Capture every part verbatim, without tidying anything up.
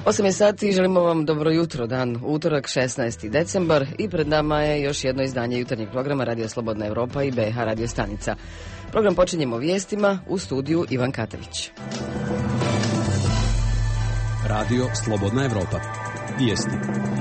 osam je sati, želimo vam dobro jutro, dan utorak šesnaesti decembar i pred nama je još jedno izdanje jutarnjeg programa Radio Slobodna Evropa i B H radio stanica. Program počinjemo vijestima, u studiju Ivan Katević. Radio Slobodna Evropa. Vijesti.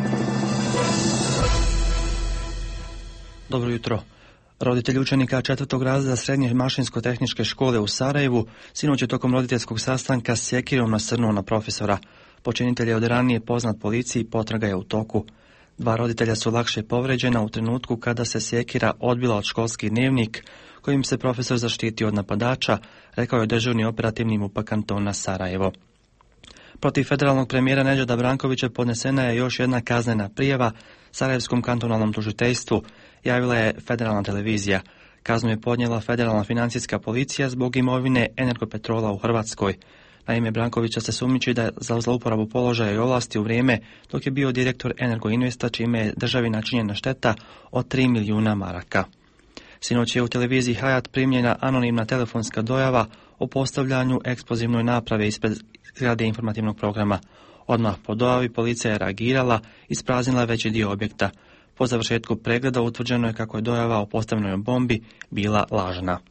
Dobro jutro. Roditelji učenika četvrtog razreda srednje mašinsko-tehničke škole u Sarajevu sinoć je tokom roditeljskog sastanka s sjekirom nasrnuo na profesora. Počinitelj je od ranije poznat policiji, potraga je u toku. Dva roditelja su lakše povređena u trenutku kada se sjekira odbila od školski dnevnik kojim se profesor zaštitio od napadača, rekao je dežurni operativni MUP-a kantona Sarajevo. Protiv federalnog premijera Nedžada Brankovića podnesena je još jedna kaznena prijava Sarajevskom kantonalnom tužiteljstvu, javila je federalna televizija. Kaznu je podnijela federalna financijska policija zbog imovine Energopetrola u Hrvatskoj. Naime, Brankovića se sumnjiči da je za zlouporabu položaja i ovlasti u vrijeme dok je bio direktor Energoinvesta, čime je državi načinjena šteta od tri milijuna maraka. Sinoć je u televiziji Hayat primljena anonimna telefonska dojava o postavljanju eksplozivnoj naprave ispred zgrade informativnog programa. Odmah po dojavi policija je reagirala i ispraznila veći dio objekta. Po završetku pregleda utvrđeno je kako je dojava o postavljenoj bombi bila lažna.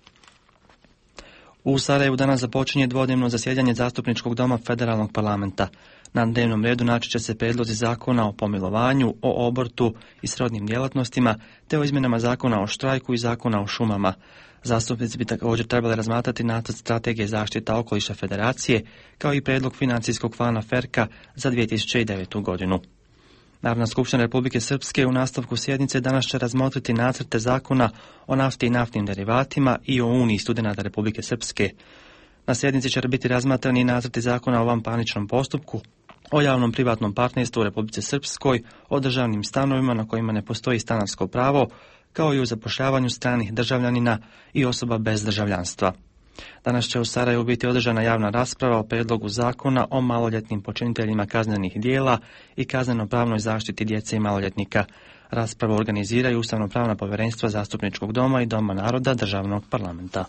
U Sarajevu danas započinje dvodnevno zasjedanje Zastupničkog doma Federalnog parlamenta. Na dnevnom redu naći će se prijedlozi zakona o pomilovanju, o obrtu i srodnim djelatnostima, te o izmjenama zakona o štrajku i zakona o šumama. Zastupnici bi također trebali razmatrati nacrt strategije zaštita okoliša Federacije, kao i prijedlog financijskog plana Ferka za dvije tisuće devetu godinu. Narodna skupština Republike Srpske u nastavku sjednice danas će razmotriti nacrte zakona o nafti i naftnim derivatima i o Uniji studenata Republike Srpske. Na sjednici će biti razmatrani nacrti zakona o vanparničnom postupku, o javnom privatnom partnerstvu u Republike Srpskoj, o državnim stanovima na kojima ne postoji stanarsko pravo, kao i o zapošljavanju stranih državljanina i osoba bez državljanstva. Danas će u Sarajevu biti održana javna rasprava o prijedlogu zakona o maloljetnim počiniteljima kaznenih dijela i kazneno-pravnoj zaštiti djece i maloljetnika. Raspravu organiziraju ustavno-pravna povjerenstva Zastupničkog doma i Doma naroda Državnog parlamenta.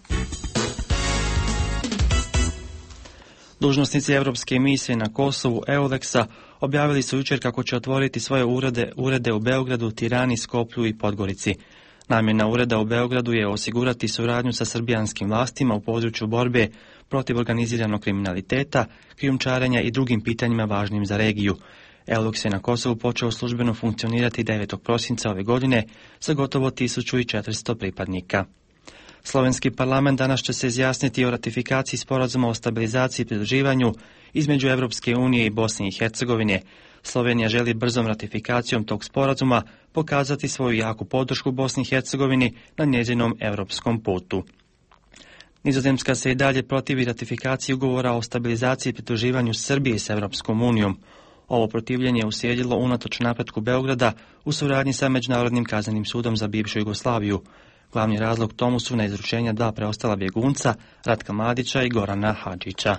Dužnosnici Europske misije na Kosovu EULEX-a objavili su jučer kako će otvoriti svoje urede, urede u Beogradu, Tirani, Skoplju i Podgorici. Namjena ureda u Beogradu je osigurati suradnju sa srbijanskim vlastima u području borbe protiv organiziranog kriminaliteta, krijumčarenja i drugim pitanjima važnim za regiju. EULEX je na Kosovu počeo službeno funkcionirati devetog prosinca ove godine sa gotovo tisuću četiristo pripadnika. Slovenski parlament danas će se izjasniti o ratifikaciji sporazuma o stabilizaciji i pridruživanju između Europske unije i Bosne i Hercegovine. Slovenija želi brzom ratifikacijom tog sporazuma pokazati svoju jaku podršku Bosni i Hercegovini na njezinom europskom putu. Nizozemska se i dalje protivi ratifikaciji ugovora o stabilizaciji i pridruživanju Srbije s Europskom unijom. Ovo protivljenje je uslijedilo unatoč napretku Beograda u suradnji sa Međunarodnim kaznenim sudom za bivšu Jugoslaviju. Glavni razlog tomu su neizručenja dva preostala bjegunca, Ratka Mladića i Gorana Hadžića.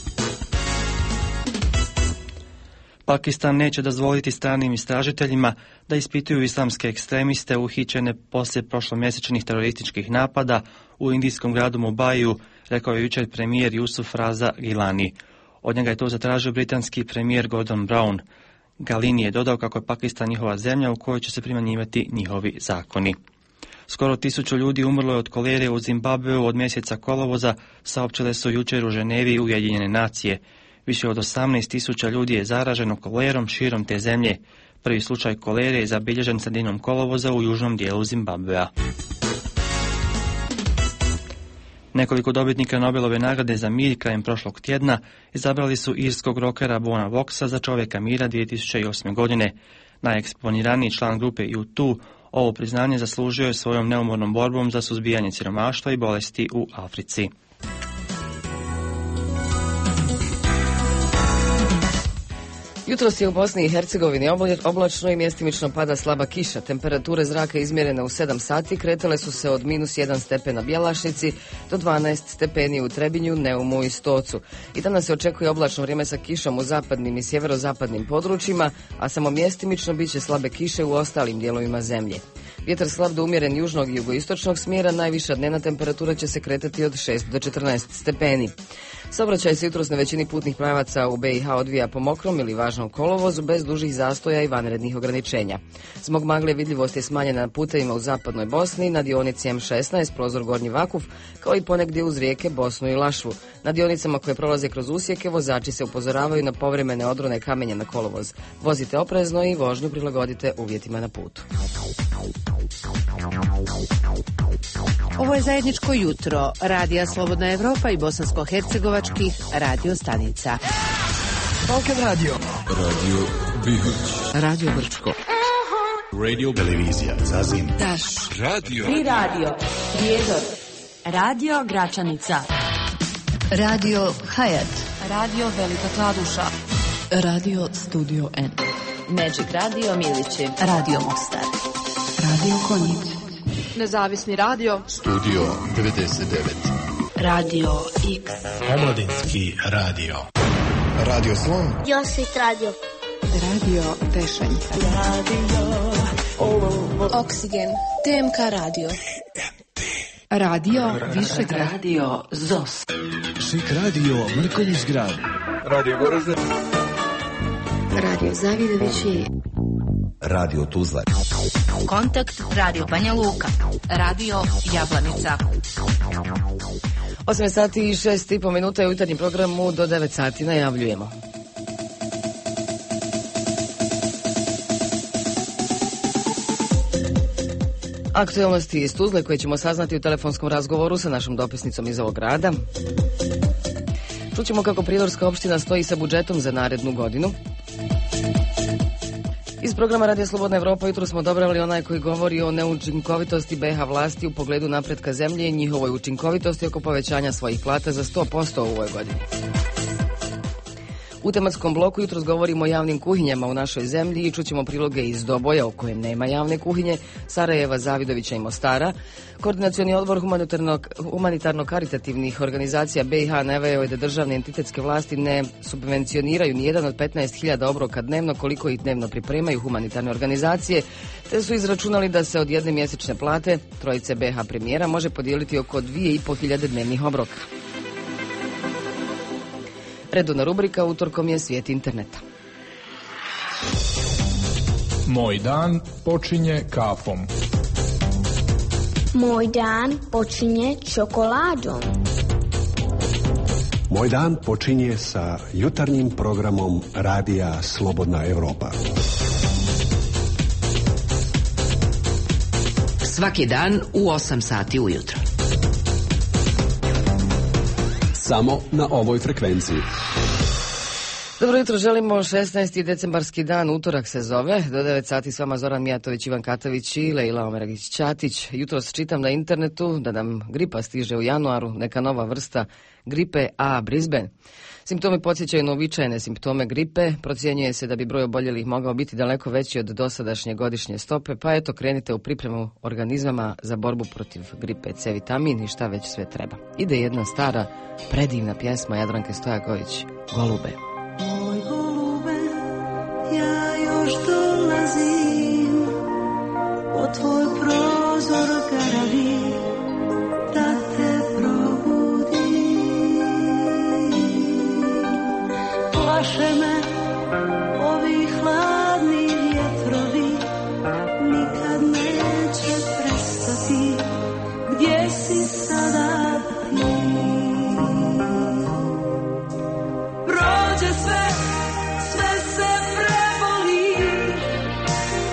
Pakistan neće dozvoliti stranim istražiteljima da ispituju islamske ekstremiste uhićene poslije prošlomjesečnih terorističkih napada u indijskom gradu Mumbaiju, rekao je jučer premijer Yusuf Raza Gilani. Od njega je to zatražio britanski premijer Gordon Brown. Galini je dodao kako je Pakistan njihova zemlja u kojoj će se primjenjivati njihovi zakoni. Skoro tisuću ljudi umrlo je od kolere u Zimbabveu od mjeseca kolovoza, saopćile su jučer u Ženevi Ujedinjene nacije. Više od osamnaest tisuća ljudi je zaraženo kolerom širom te zemlje. Prvi slučaj kolere je zabilježen sredinom kolovoza u južnom dijelu Zimbabvea. Nekoliko dobitnika Nobelove nagrade za mir krajem prošlog tjedna izabrali su irskog rokera Bona Voxa za čovjeka mira dvije tisuće osme godine. Najeksponiraniji član grupe U dva ovo priznanje zaslužio je svojom neumornom borbom za suzbijanje siromaštva i bolesti u Africi. Jutros je u Bosni i Hercegovini oblačno i mjestimično pada slaba kiša. Temperature zraka izmjerene u sedam sati kretale su se od minus jedan stepen na Bjelašnici do dvanaest stepeni u Trebinju, Neumu i Stocu. I danas se očekuje oblačno vrijeme sa kišom u zapadnim i sjeverozapadnim područjima, a samo mjestimično bit će slabe kiše u ostalim dijelovima zemlje. Vjetar slab do umjeren južnog i jugoistočnog smjera, najviša dnevna temperatura će se kretati od šest do četrnaest stepeni. Saobraćaj se jutros na većini putnih pravaca u B i H odvija po mokrom ili važnom kolovozu bez dužih zastoja i vanrednih ograničenja. Zbog magle vidljivost je smanjena na putevima u zapadnoj Bosni, na dionici M šesnaest prozor Gornji Vakuf, kao i ponegdje uz rijeke Bosnu i Lašvu. Na dionicama koje prolaze kroz usjeke vozači se upozoravaju na povremene odrone kamenja na kolovoz. Vozite oprezno i vožnju prilagodite uvjetima na putu. Ovo je zajedničko jutro Radija Slobodna Evropa i bosansko-hercegovačkih radio stanica. Balkan Radio. Radio Bihać. Radio Brčko. Radio Televizija Zazim. Daš. Radio. Tri radio. Prijedor. Radio Gračanica. Radio Hayat. Radio Velika Kladuša. Radio Studio N. Magic Radio Milići. Radio Mostar. Radio Konjic. Nezavisni radio. Studio devedeset devet. Radio X. Omladinski radio. Radio Slon. Josit radio. Radio Tešanj. Radio Oksigen. T M K radio. Radio Višegrad. Radio Zos. Šik radio Mrkonjić grad. Radio Goražde. Radio Zavidovići. Radio Tuzla. Kontakt Radio Banja Luka. Radio Jablanica. osam sati i šest i po minuta je u jutarnjem programu, do devet sati najavljujemo. Aktualnosti iz Tuzle koje ćemo saznati u telefonskom razgovoru sa našom dopisnicom iz ovog grada. Čućemo kako Prijedorska opština stoji sa budžetom za narednu godinu. Iz programa Radija Slobodna Evropa jutro smo odabrali onaj koji govori o neučinkovitosti B i H vlasti u pogledu napretka zemlje i njihovoj učinkovitosti oko povećanja svojih plata za sto posto u ovoj godini. U tematskom bloku jutros govorimo o javnim kuhinjama u našoj zemlji i čućemo priloge iz Doboja u kojem nema javne kuhinje, Sarajeva, Zavidovića i Mostara. Koordinacioni odbor humanitarno-karitativnih organizacija B i H naveo je da državne entitetske vlasti ne subvencioniraju ni jedan od petnaest hiljada obroka dnevno koliko ih dnevno pripremaju humanitarne organizacije, te su izračunali da se od jedne mjesečne plate trojice B i H premijera može podijeliti oko dvije i po hiljade dnevnih obroka. Redovna rubrika utorkom je Svijet interneta. Moj dan počinje kafom. Moj dan počinje čokoladom. Moj dan počinje sa jutarnjim programom Radija Slobodna Evropa. Svaki dan u osam sati ujutro. Samo na ovoj frekvenciji. Dobro jutro, želimo šesnaesti decembarski dan, utorak se zove. Do devet sati s vama Zoran Mijatović, Ivan Katović i Lejla Omeragić-Ćatić. Jutros čitam na internetu da nam gripa stiže u januaru, neka nova vrsta gripe A Brisbane. Simptomi podsjećaju na uobičajene simptome gripe. Procjenjuje se da bi broj oboljelih mogao biti daleko veći od dosadašnje godišnje stope, pa eto krenite u pripremu organizama za borbu protiv gripe, C vitamin i šta već sve treba. Ide jedna stara, predivna pjesma Jadranke Stojaković, Golube. Moj golube, ja još dolazim, po tvoj prozor garavim, da te probudim. Plaše me ovi hladni vjetrovi, nikad neće prestati, gdje si sada ti? Prođe sve, sve se preboli,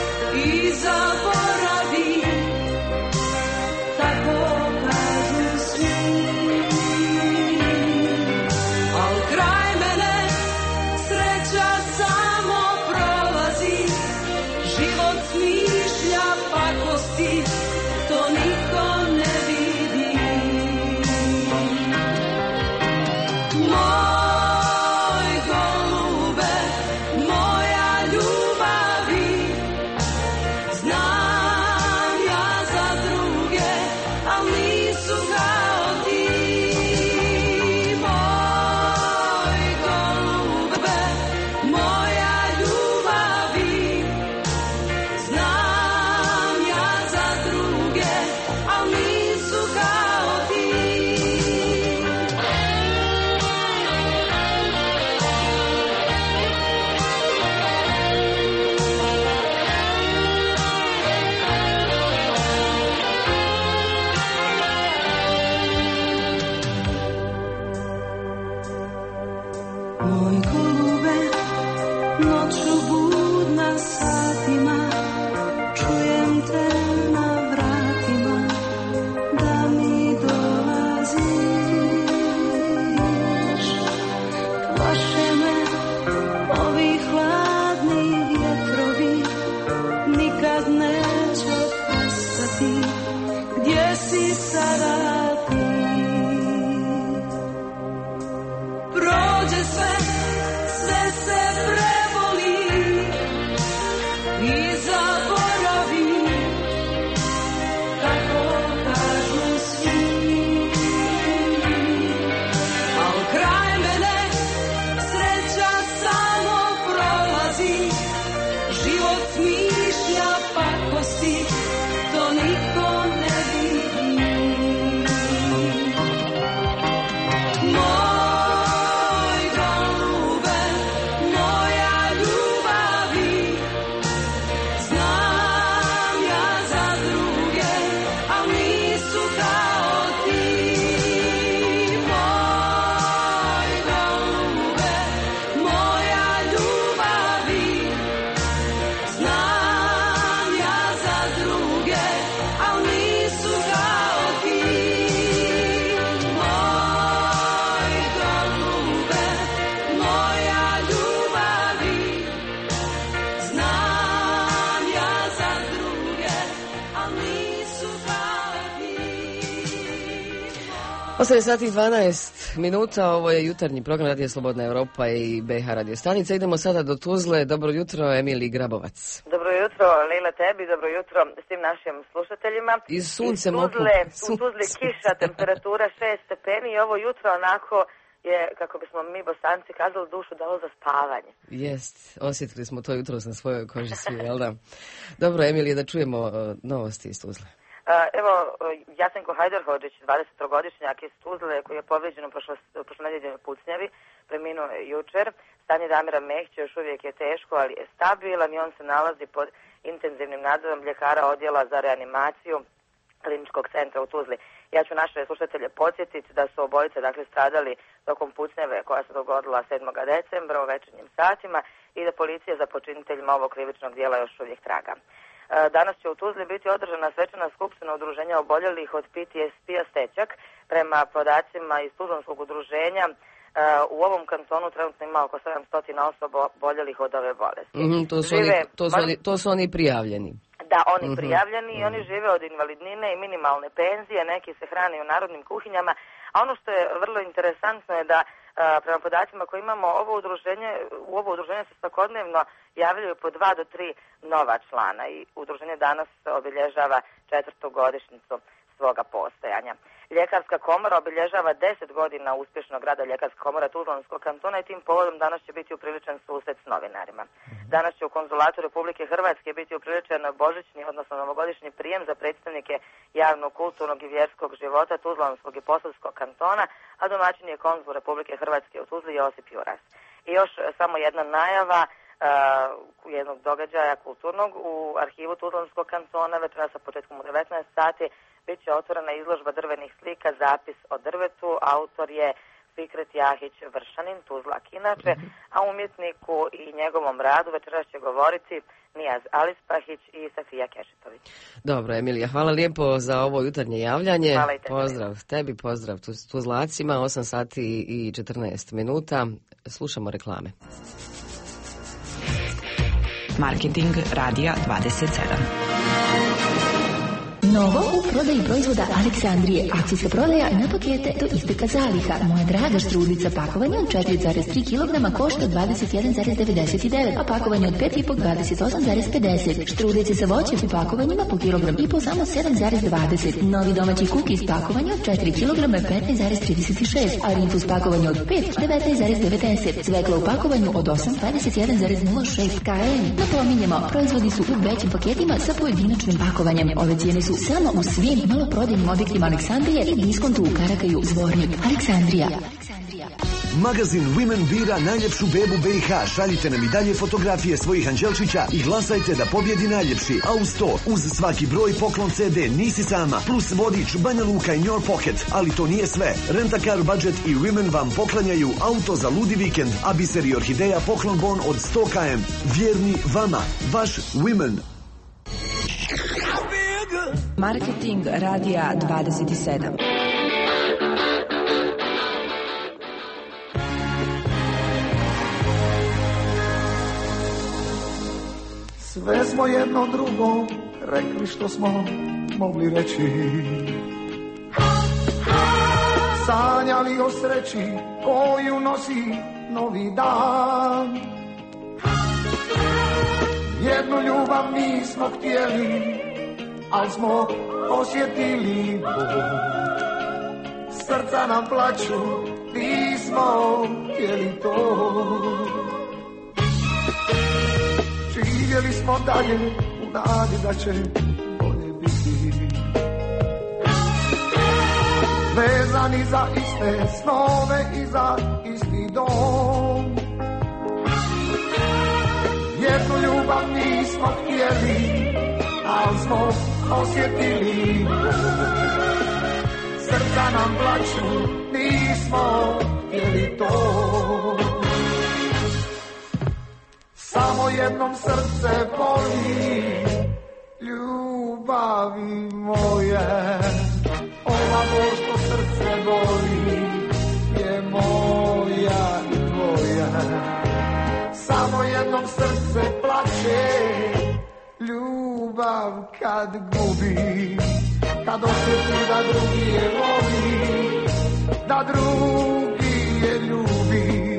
slabosti, to niko ne vidi. Moj golube, moja ljubavi, znam ja za druge, a nisu kao ti. Moj golube, moja ljubavi, znam ja za druge, a nisu kao ti. Moj golube, moja ljubavi, znam ja za druge, a nisu kao ti. osam sati i dvanaest minuta, ovo je jutarnji program Radio Slobodna Europa i B H radio stanica. Idemo sada do Tuzle. Dobro jutro, Emilij Grabovac. Dobro jutro, Lila, tebi, dobro jutro svim našim slušateljima. Iz suncem Iz Tuzle, u Tuzli kiša, temperatura šest stepeni i ovo jutro onako je, kako bismo mi Bosanci kazali, dušu dalo za spavanje. Jest, osjetili smo to jutros na svojoj koži svi, jel da? Dobro, Emilije, da čujemo uh, novosti iz Tuzle. Uh, evo, Jasenko Hajdarhodžić, dvadesetogodišnjak iz Tuzle, koji je povrijeđen u prošlonedjeljnoj pucnjavi, preminuo je jučer. Stanje Damira Mehića još uvijek je teško, ali je stabilan i on se nalazi pod intenzivnim nadzorom ljekara odjela za reanimaciju kliničkog centra u Tuzli. Ja ću naše slušatelje podsjetiti da su obojice, dakle, stradali tokom pucnjave koja se dogodila sedmog decembra u večernjim satima i da policija za počiniteljima ovog krivičnog dijela još uvijek traga. Danas će u Tuzli biti održana svečana skupština udruženja oboljelih od P T S P-a Stećak. Prema podacima iz Tuzlanskog udruženja, u ovom kantonu trenutno ima oko sedamsto osoba oboljelih od ove bolesti. Mm-hmm, to, su žive, oni, to, su oni, to su oni prijavljeni. Da, oni mm-hmm. prijavljeni i oni žive od invalidnine i minimalne penzije, neki se hrane u narodnim kuhinjama, a ono što je vrlo interesantno je da a, prema podacima koje imamo, ovo udruženje, u ovo udruženje se svakodnevno javljaju po dva do tri nova člana i udruženje danas obilježava četvrtu godišnjicu svoga postojanja. Ljekarska komora obilježava deset godina uspješnog rada Ljekarska komora Tuzlanskog kantona i tim povodom danas će biti upriličen susret s novinarima. Danas će u konzulatu Republike Hrvatske biti upriličen božićni, odnosno novogodišnji prijem za predstavnike javnog, kulturnog i vjerskog života Tuzlanskog i Posavskog kantona, a domaćin je konzul Republike Hrvatske u Tuzli Josip Juras. I još samo jedna najava uh, jednog događaja kulturnog u arhivu Tuzlanskog kantona večeras sa početkom u devetnaest sati bit će otvorena izložba drvenih slika, zapis o drvetu, autor je Fikret Jahić Vršanin, Tuzlak inače, a umjetniku i njegovom radu večeras će govoriti Nijaz Alispahić i Safija Kešetović. Dobro, Emilija, hvala lijepo za ovo jutarnje javljanje. Hvala i tebi. Pozdrav tebi, pozdrav Tuzlacima, osam sati i četrnaest minuta. Slušamo reklame. Marketing Radija dvadeset sedam. Novo u prodaji proizvoda Aleksandrije. Akcijska prodaja na pakete do isteka zaliha. Moja draga štrudica pakovanje od četiri zarez tri kilograma košta dvadeset jedan zarez devedeset devet, a pakovanje od pet i po dvadeset osam zarez pedeset. Štrudice sa voćem u pakovanjima po kilogram i po samo sedam zarez dvadeset. Novi domaći kukis pakovanje od četiri kilograma petnaest zarez trideset šest, a rinfus pakovanje od pet devetnaest zarez devedeset. Cvekla u pakovanju od osam dvadeset jedan zarez nula šest. K M. Napominjemo, proizvodi su u većim paketima sa pojedinačnim pakovanjem. Ove cijene su samo u svim maloprodajnim objektima Aleksandrije i diskontu u Karakaju, Zvornik. Aleksandrija. Magazin Women bira najljepšu bebu B i H. Šaljite nam i dalje fotografije svojih anđelčića i glasajte da pobjedi najljepši. A uz to, uz svaki broj poklon C D Nisi sama, plus vodič Banja Luka in Your Pocket. Ali to nije sve. Rent-a-car budget i Women vam poklanjaju auto za ludi vikend, a Biser i Orhideja poklon bon od sto kilometara. Vjerni vama, vaš Women. Marketing Radija dvadeset sedam. Sve smo jedno drugo rekli što smo mogli reći. Sanjali o sreći koju nosi novi dan. Jednu ljubav nismo htjeli, al smo osjetili bol. Srca nam plaću, nismo htjeli to. Živjeli smo dalje u nadi da će bolje biti. Vezani za iste snove i za isti dom. Jednu ljubav nismo htjeli, al smo osjetili. Srca nam plaću, nismo htjeli to. Samo jednom srce boli, ljubavi moje. Ova bol što srce boli je moja i tvoja. Samo jednom srce plaće, ljubav kad gubi. Kad osjeti da drugi je voli, da drugi je ljubi.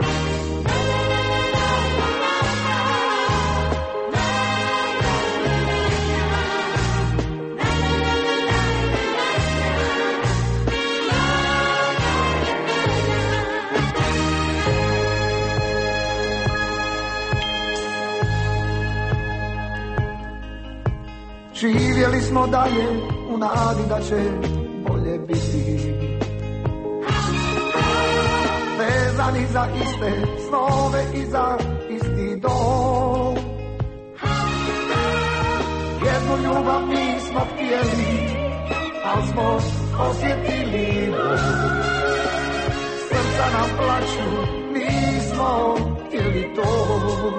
Živjeli smo dalje u nadi da će bolje biti. Vezani za iste snove i za isti dom. Jednu ljubav nismo htjeli, al smo osjetili. Srca nam plaću, nismo htjeli to.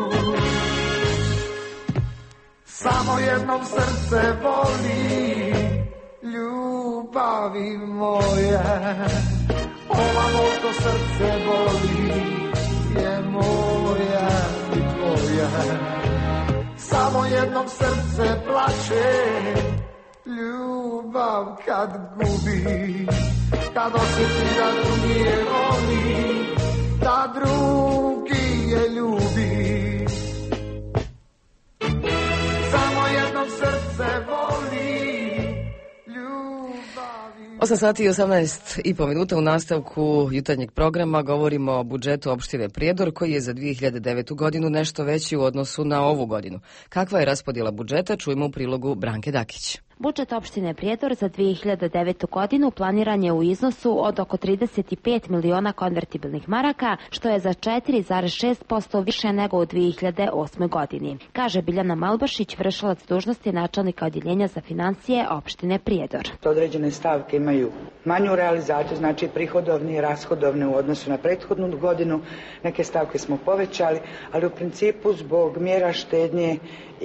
Samo jednom srce boli, ljubavi moje. Ova bol što srce boli je moja i tvoja. Samo jednom srce plaće, ljubav kad gubi. Kad osjeti da drugi je voli, da drugi je ljubi. Samo jednom srce voli, ljubavi. osam sati i osamnaest i po minuta u nastavku jutarnjeg programa govorimo o budžetu opštine Prijedor koji je za dvije hiljade devetu godinu nešto veći u odnosu na ovu godinu. Kakva je raspodjela budžeta, čujemo u prilogu Branke Dakić. Budžet opštine Prijedor za dvije hiljade devetu godinu planiran je u iznosu od oko trideset pet miliona konvertibilnih maraka, što je za četiri zarez šest posto više nego u dvije hiljade osmoj godini, kaže Biljana Malbašić, vršilac dužnosti načelnika odjeljenja za financije opštine Prijedor. Određene stavke imaju manju realizaciju, znači prihodovne i rashodovne u odnosu na prethodnu godinu. Neke stavke smo povećali, ali u principu zbog mjera štednje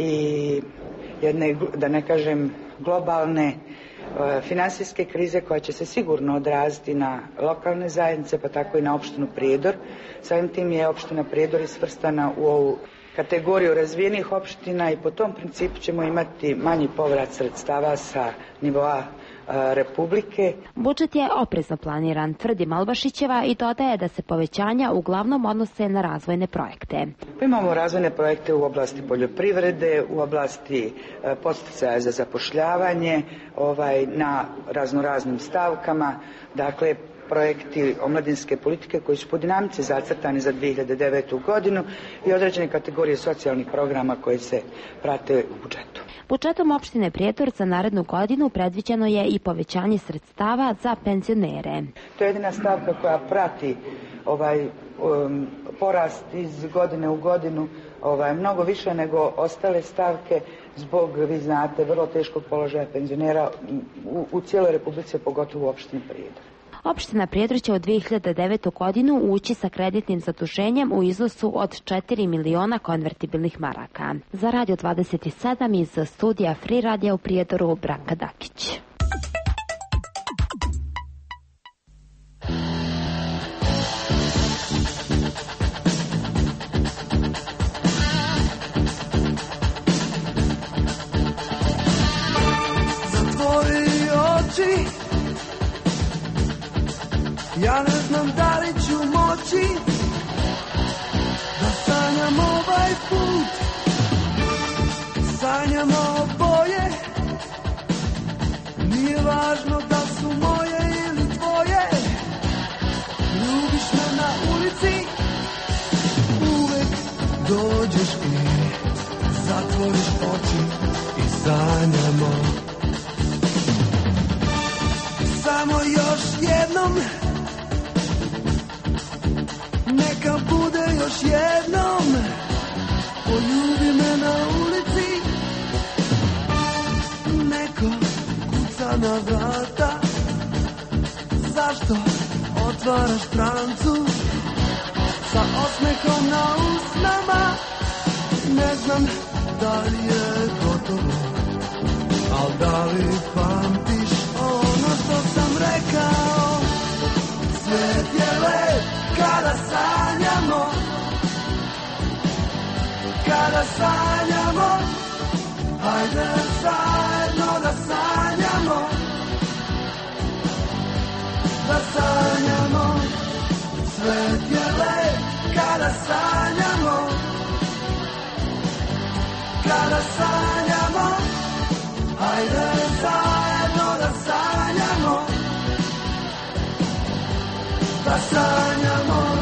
i jedne, da ne kažem, globalne e, finansijske krize koja će se sigurno odraziti na lokalne zajednice, pa tako i na opštinu Prijedor. Samim tim je opština Prijedor svrstana u ovu kategoriju razvijenih opština i po tom principu ćemo imati manji povrat sredstava sa nivoa Republike. Budžet je oprezno planiran, tvrdi Malbašićeva i dodaje da se povećanja uglavnom odnose na razvojne projekte. Imamo razvojne projekte u oblasti poljoprivrede, u oblasti podsticaja za zapošljavanje, ovaj, na raznoraznim stavkama, dakle projekti omladinske politike koji su po dinamici zacrtani za dvije hiljade devetu godinu i određene kategorije socijalnih programa koji se prate u budžetu. Budžetom opštine Prijedor za narednu godinu predviđeno je i povećanje sredstava za penzionere. To je jedina stavka koja prati ovaj um, porast iz godine u godinu, ovaj, mnogo više nego ostale stavke zbog, vi znate, vrlo teškog položaja penzionera u, u cijeloj Republici, pogotovo u opštini Prijedor. Opština Prijedor će u dvije hiljade devetu godinu ući sa kreditnim zaduženjem u iznosu od četiri miliona konvertibilnih maraka. Za Radio dvadeset sedam iz studija Free radija u Prijedoru, Branka Dakić. Zatvori oči, ja ne znam da li ću moći da sanjam ovaj put. Sanjamo oboje, nije važno da su moje ili tvoje. Ljubiš me na ulici, uvek dođeš i zatvori otvoriš oči i sanjamo. Samo još jednom, neka bude još jednom, poljubi me na ulici, neko kuca na vrata, zašto otvaraš strancu, sa osmehom na usnama, ne znam da li je gotovo, al da li pamtiš ono što sam rekao, svijet je lep kada sanjamo, kada sanjamo, hajde zajedno da sanjamo, da sanjamo, svijet je lep kada sanjamo, kada sanjamo, hajde zajedno da sanjamo, da sanjamo.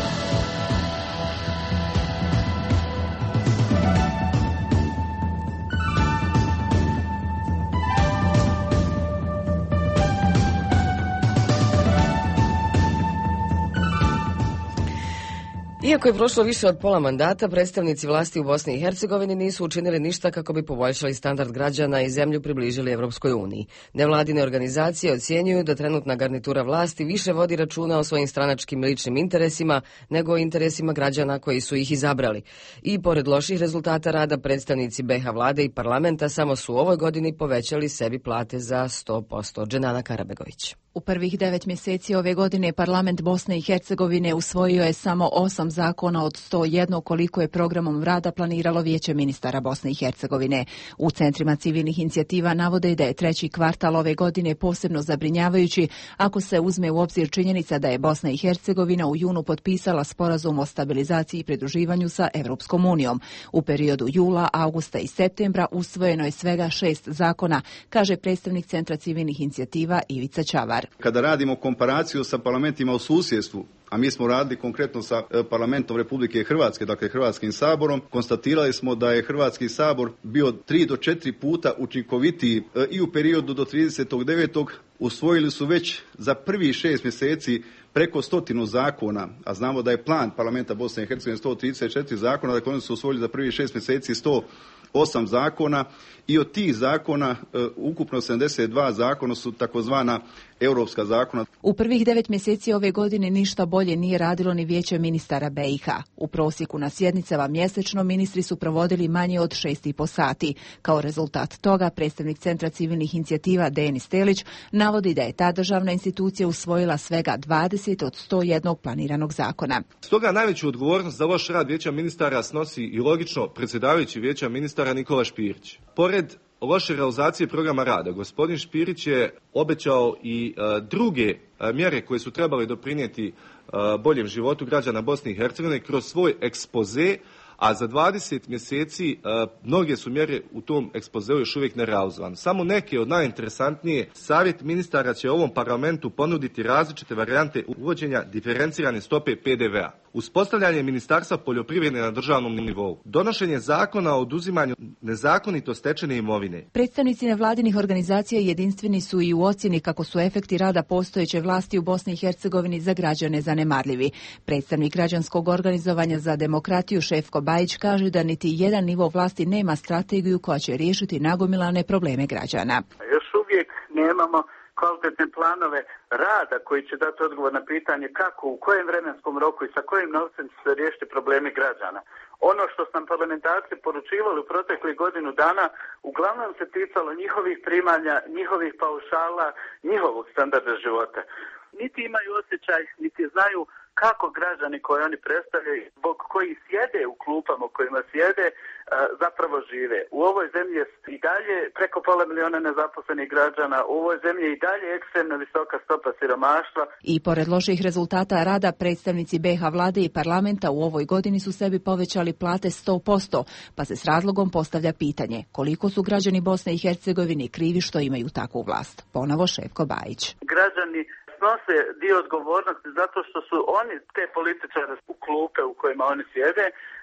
Iako je prošlo više od pola mandata, predstavnici vlasti u Bosni i Hercegovini nisu učinili ništa kako bi poboljšali standard građana i zemlju približili Evropskoj uniji. Nevladine organizacije ocjenjuju da trenutna garnitura vlasti više vodi računa o svojim stranačkim ličnim interesima nego o interesima građana koji su ih izabrali. I pored loših rezultata rada, predstavnici be ha vlade i parlamenta samo su u ovoj godini povećali sebi plate za sto posto. Dženana Karabegović. U prvih devet mjeseci ove godine parlament Bosne i Hercegovine usvojio je samo osam zakona od sto jedan koliko je programom rada planiralo Vijeće ministara Bosne i Hercegovine. U centrima civilnih inicijativa navode da je treći kvartal ove godine posebno zabrinjavajući ako se uzme u obzir činjenica da je Bosna i Hercegovina u junu potpisala sporazum o stabilizaciji i pridruživanju sa Evropskom unijom. U periodu jula, augusta i septembra usvojeno je svega šest zakona, kaže predstavnik Centra civilnih inicijativa Ivica Čavar. Kada radimo komparaciju sa parlamentima u susjedstvu, a mi smo radili konkretno sa parlamentom Republike Hrvatske, dakle Hrvatskim saborom, konstatirali smo da je Hrvatski sabor bio tri do četiri puta učinkovitiji i u periodu do tridesetog devetog usvojili su već za prvih šest mjeseci preko stotinu zakona, a znamo da je plan parlamenta Bosne i Hercegovine sto trideset četiri zakona, dakle oni su usvojili za prvih šest mjeseci sto osam zakona i od tih zakona ukupno sedamdeset dva zakona su takozvana europska zakona. U prvih devet mjeseci ove godine ništa bolje nije radilo ni Vijeće ministara be i ha. U prosjeku na sjednicama mjesečno ministri su provodili manje od šest i po sati. Kao rezultat toga predstavnik Centra civilnih inicijativa Denis Telić navodi da je ta državna institucija usvojila svega dvadeset od sto jedan planiranog zakona. Stoga najveću odgovornost za loš rad Vijeća ministara snosi i logično predsjedavajući Vijeća ministara Nikola Špirić. Pored loše realizacije programa rada, gospodin Špirić je obećao i uh, druge uh, mjere koje su trebale doprinijeti uh, boljem životu građana Bosne i Hercegovine kroz svoj ekspoze, a za dvadeset mjeseci uh, mnoge su mjere u tom ekspozeu još uvijek nerealizovane. Samo neke od najinteresantnije, savjet ministara će ovom parlamentu ponuditi različite varijante uvođenja diferencirane stope pe de ve a. Uspostavljanje Ministarstva poljoprivrede na državnom nivou. Donošenje zakona o oduzimanju nezakonito stečene imovine. Predstavnici nevladinih organizacija jedinstveni su i u ocjeni kako su efekti rada postojeće vlasti u Bosni i Hercegovini za građane zanemarljivi. Predstavnik građanskog organizovanja za demokratiju Šefko Bajić kaže da niti jedan nivo vlasti nema strategiju koja će riješiti nagomilane probleme građana. Još uvijek nemamo kvalitetne planove rada koji će dati odgovor na pitanje kako, u kojem vremenskom roku i sa kojim novcem će se riješiti problemi građana. Ono što su nam parlamentarci poručivali u proteklih godinu dana uglavnom se ticalo njihovih primanja, njihovih paušala, njihovog standarda života. Niti imaju osjećaj, niti znaju kako građani koje oni predstavljaju, zbog koji sjede u klupama u kojima sjede, zapravo žive. U ovoj zemlji je i dalje preko pola miliona nezaposlenih građana, u ovoj zemlji je i dalje ekstremno visoka stopa siromaštva. I pored loših rezultata rada, predstavnici be ha vlade i parlamenta u ovoj godini su sebi povećali plate sto posto, pa se s razlogom postavlja pitanje koliko su građani Bosne i Hercegovine krivi što imaju takvu vlast. Ponovo Šefko Bajić. Građani snose dio odgovornosti zato što su oni te političare u klupe u kojima oni sjede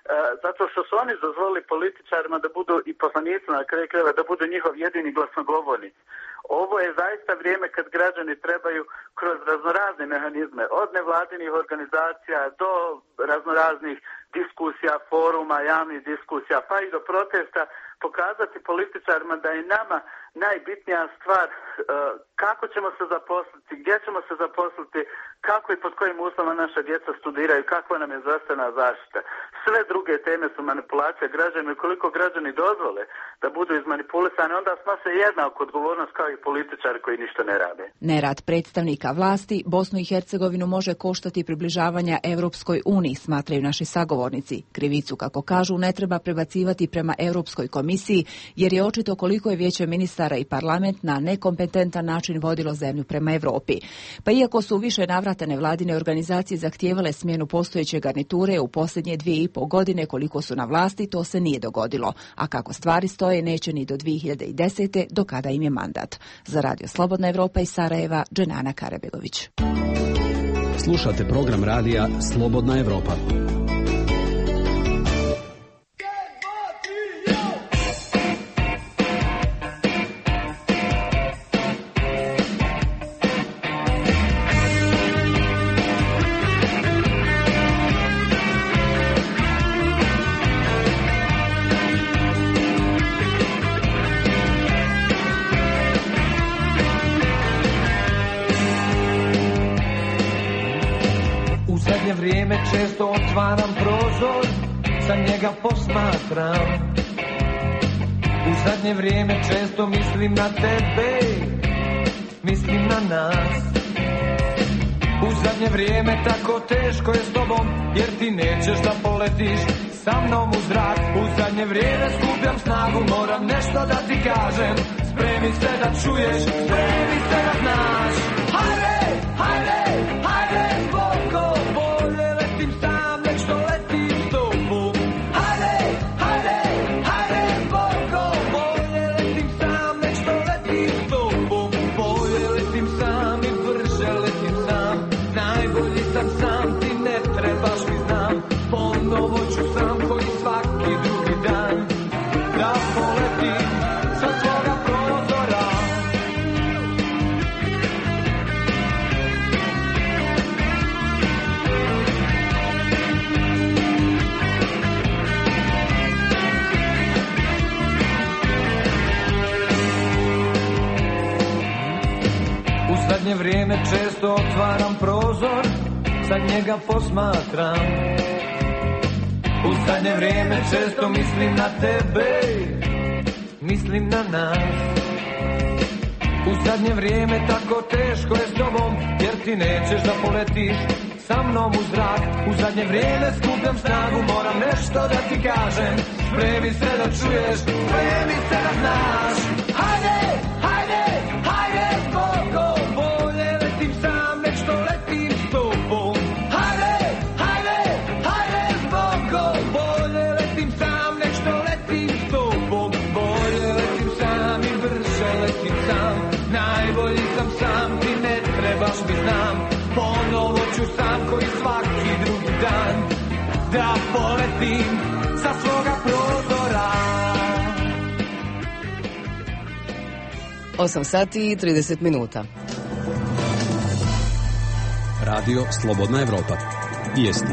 zato što su oni dozvolili političarima da budu i poslanicima na kraju krajeva da budu njihov jedini glasnogovornici. Ovo je zaista vrijeme kad građani trebaju kroz raznorazne mehanizme, od nevladinih organizacija do raznoraznih diskusija, foruma, javnih diskusija, pa i do protesta, pokazati političarima da je nama najbitnija stvar kako ćemo se zaposliti, gdje ćemo se zaposliti, kako i pod kojim uslovima naša djeca studiraju, kakva nam je zdravstvena zaštita. Sve druge teme su manipulacija građana i koliko građani dozvole da budu izmanipulisani, onda snose jednaku odgovornost kao i političari koji ništa ne rade. Nerad predstavnika vlasti Bosnu i Hercegovinu može koštati približavanja Europskoj uniji, smatraju naši sagovornici. Krivicu, kako kažu, ne treba prebacivati prema Europskoj komisiji, jer je očito koliko je Vijeće ministara i parlament na nekompetentan način vodilo zemlju prema Europi. Pa iako su više navrata nevladine organizacije zahtijevale smjenu postojeće garniture u posljednje dvije i pol godine koliko su na vlasti, to se nije dogodilo. A kako stvari stoje, neće ni do dvije hiljade desete. do kada im je mandat. Za Radio Slobodna Evropa iz Sarajeva, Dženana Karebegović. Slušate program radija Slobodna Evropa. Vrijeme često otvaram prozor, sa njega posmatram. U zadnje vrijeme često mislim na tebe, mislim na nas. U zadnje vrijeme tako teško je s tobom, jer ti nećeš da poletiš sa mnom u zrak. U zadnje vrijeme skupljam snagu, moram nešto da ti kažem. Spremi se da čuješ, spremi se da znaš. Hajde, hajde, hajde, Boko, bolje letim sam, nek što letim s tobom. Hajde, hajde, hajde, Boko, bolje letim sam, nek što letim s tobom. Bolje letim sam i brže letim sam, najbolji sam sam, ti ne trebaš mi znam. Ponovo ću sam koji svaki drugi dan da poletim sa svoga prozora. U zadnje vrijeme često otvaram prozor, sa njega posmatram. U zadnje vrijeme često mislim na tebe, mislim na nas. U zadnje vrijeme tako teško je s tobom, jer ti nećeš da poletiš sa mnom u zrak. U zadnje vrijeme skupljam snagu, moram nešto da ti kažem. Spremi se da čuješ, spremi se da znaš. Hajde, hajde, hajde, Boko, bolje letim sam, nek što letim s tobom. Hajde, hajde, hajde, Boko, bolje letim sam, nek što letim s tobom. Bolje letim sam i brže letim sam, najbolji sam sam, ti ne trebaš mi znam. Ponovo ću sam koji svaki drugi dan da poletim sa svoga prozora. osam sati i trideset minuta. Radio Slobodna Evropa. Vijesti.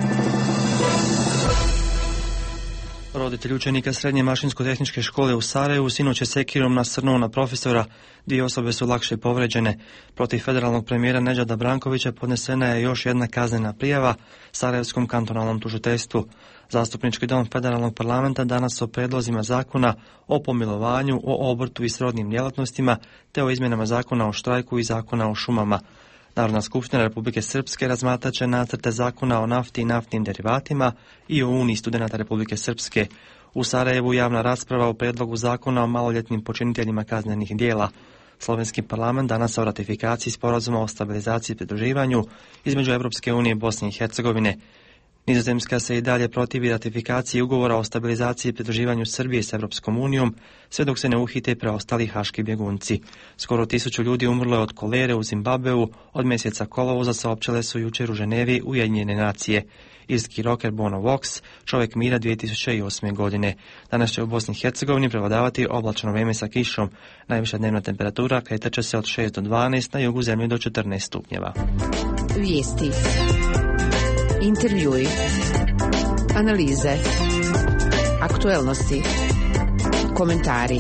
Roditelj učenika srednje mašinsko-tehničke škole u Sarajevu sinoć je sekirom nasrnuo na profesora. Dvije osobe su lakše povređene. Protiv federalnog premijera Nedžada Brankovića podnesena je još jedna kaznena prijava Sarajevskom kantonalnom tužiteljstvu. Zastupnički dom federalnog parlamenta danas o predlozima zakona o pomilovanju, o obrtu i srodnim djelatnostima, te o izmjenama zakona o štrajku i zakona o šumama. Narodna skupština Republike Srpske razmatrat će nacrte zakona o nafti i naftnim derivatima i o Uniji studenata Republike Srpske. U Sarajevu javna rasprava o predlogu zakona o maloljetnim počiniteljima kaznenih dijela. Slovenski parlament danas o ratifikaciji sporazuma o stabilizaciji i pridruživanju između Europske unije i Bosne i Hercegovine. Nizozemska se i dalje protivi ratifikaciji ugovora o stabilizaciji i pridruživanju Srbije s Europskom unijom, sve dok se ne uhite preostali haški bjegunci. Skoro tisuću ljudi umrlo je od kolere u Zimbabveu, od mjeseca kolovoza saopćile su jučer u Ženevi Ujedinjene nacije. Irski rocker Bono Vox, čovjek mira dvije tisuće osme. godine. Danas će u Bosni i Hercegovini prevladavati oblačno vrijeme sa kišom. Najviša dnevna temperatura kretat će se od šest do dvanaest, na jugu zemlje do četrnaest stupnjeva. Vijesti, intervjui, analize, aktuelnosti, komentari.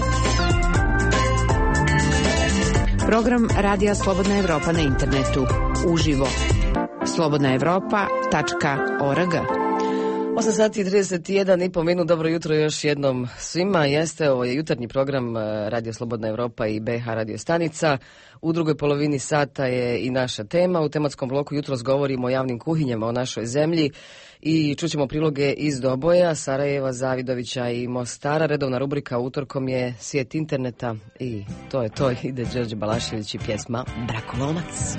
Program Radija Slobodna Evropa na internetu, uživo. slobodna evropa tačka org. osam sati i trideset jedan i po minut. Dobro jutro još jednom svima. Jeste, ovo je jutarnji program Radio Slobodna Evropa i B H radio stanica. U drugoj polovini sata je i naša tema. U tematskom bloku jutros govorimo o javnim kuhinjama, o našoj zemlji i čućemo priloge iz Doboja, Sarajeva, Zavidovića i Mostara. Redovna rubrika utorkom je Svijet interneta i to je to. Ide Đorđe Balašević i pjesma Brakolomac.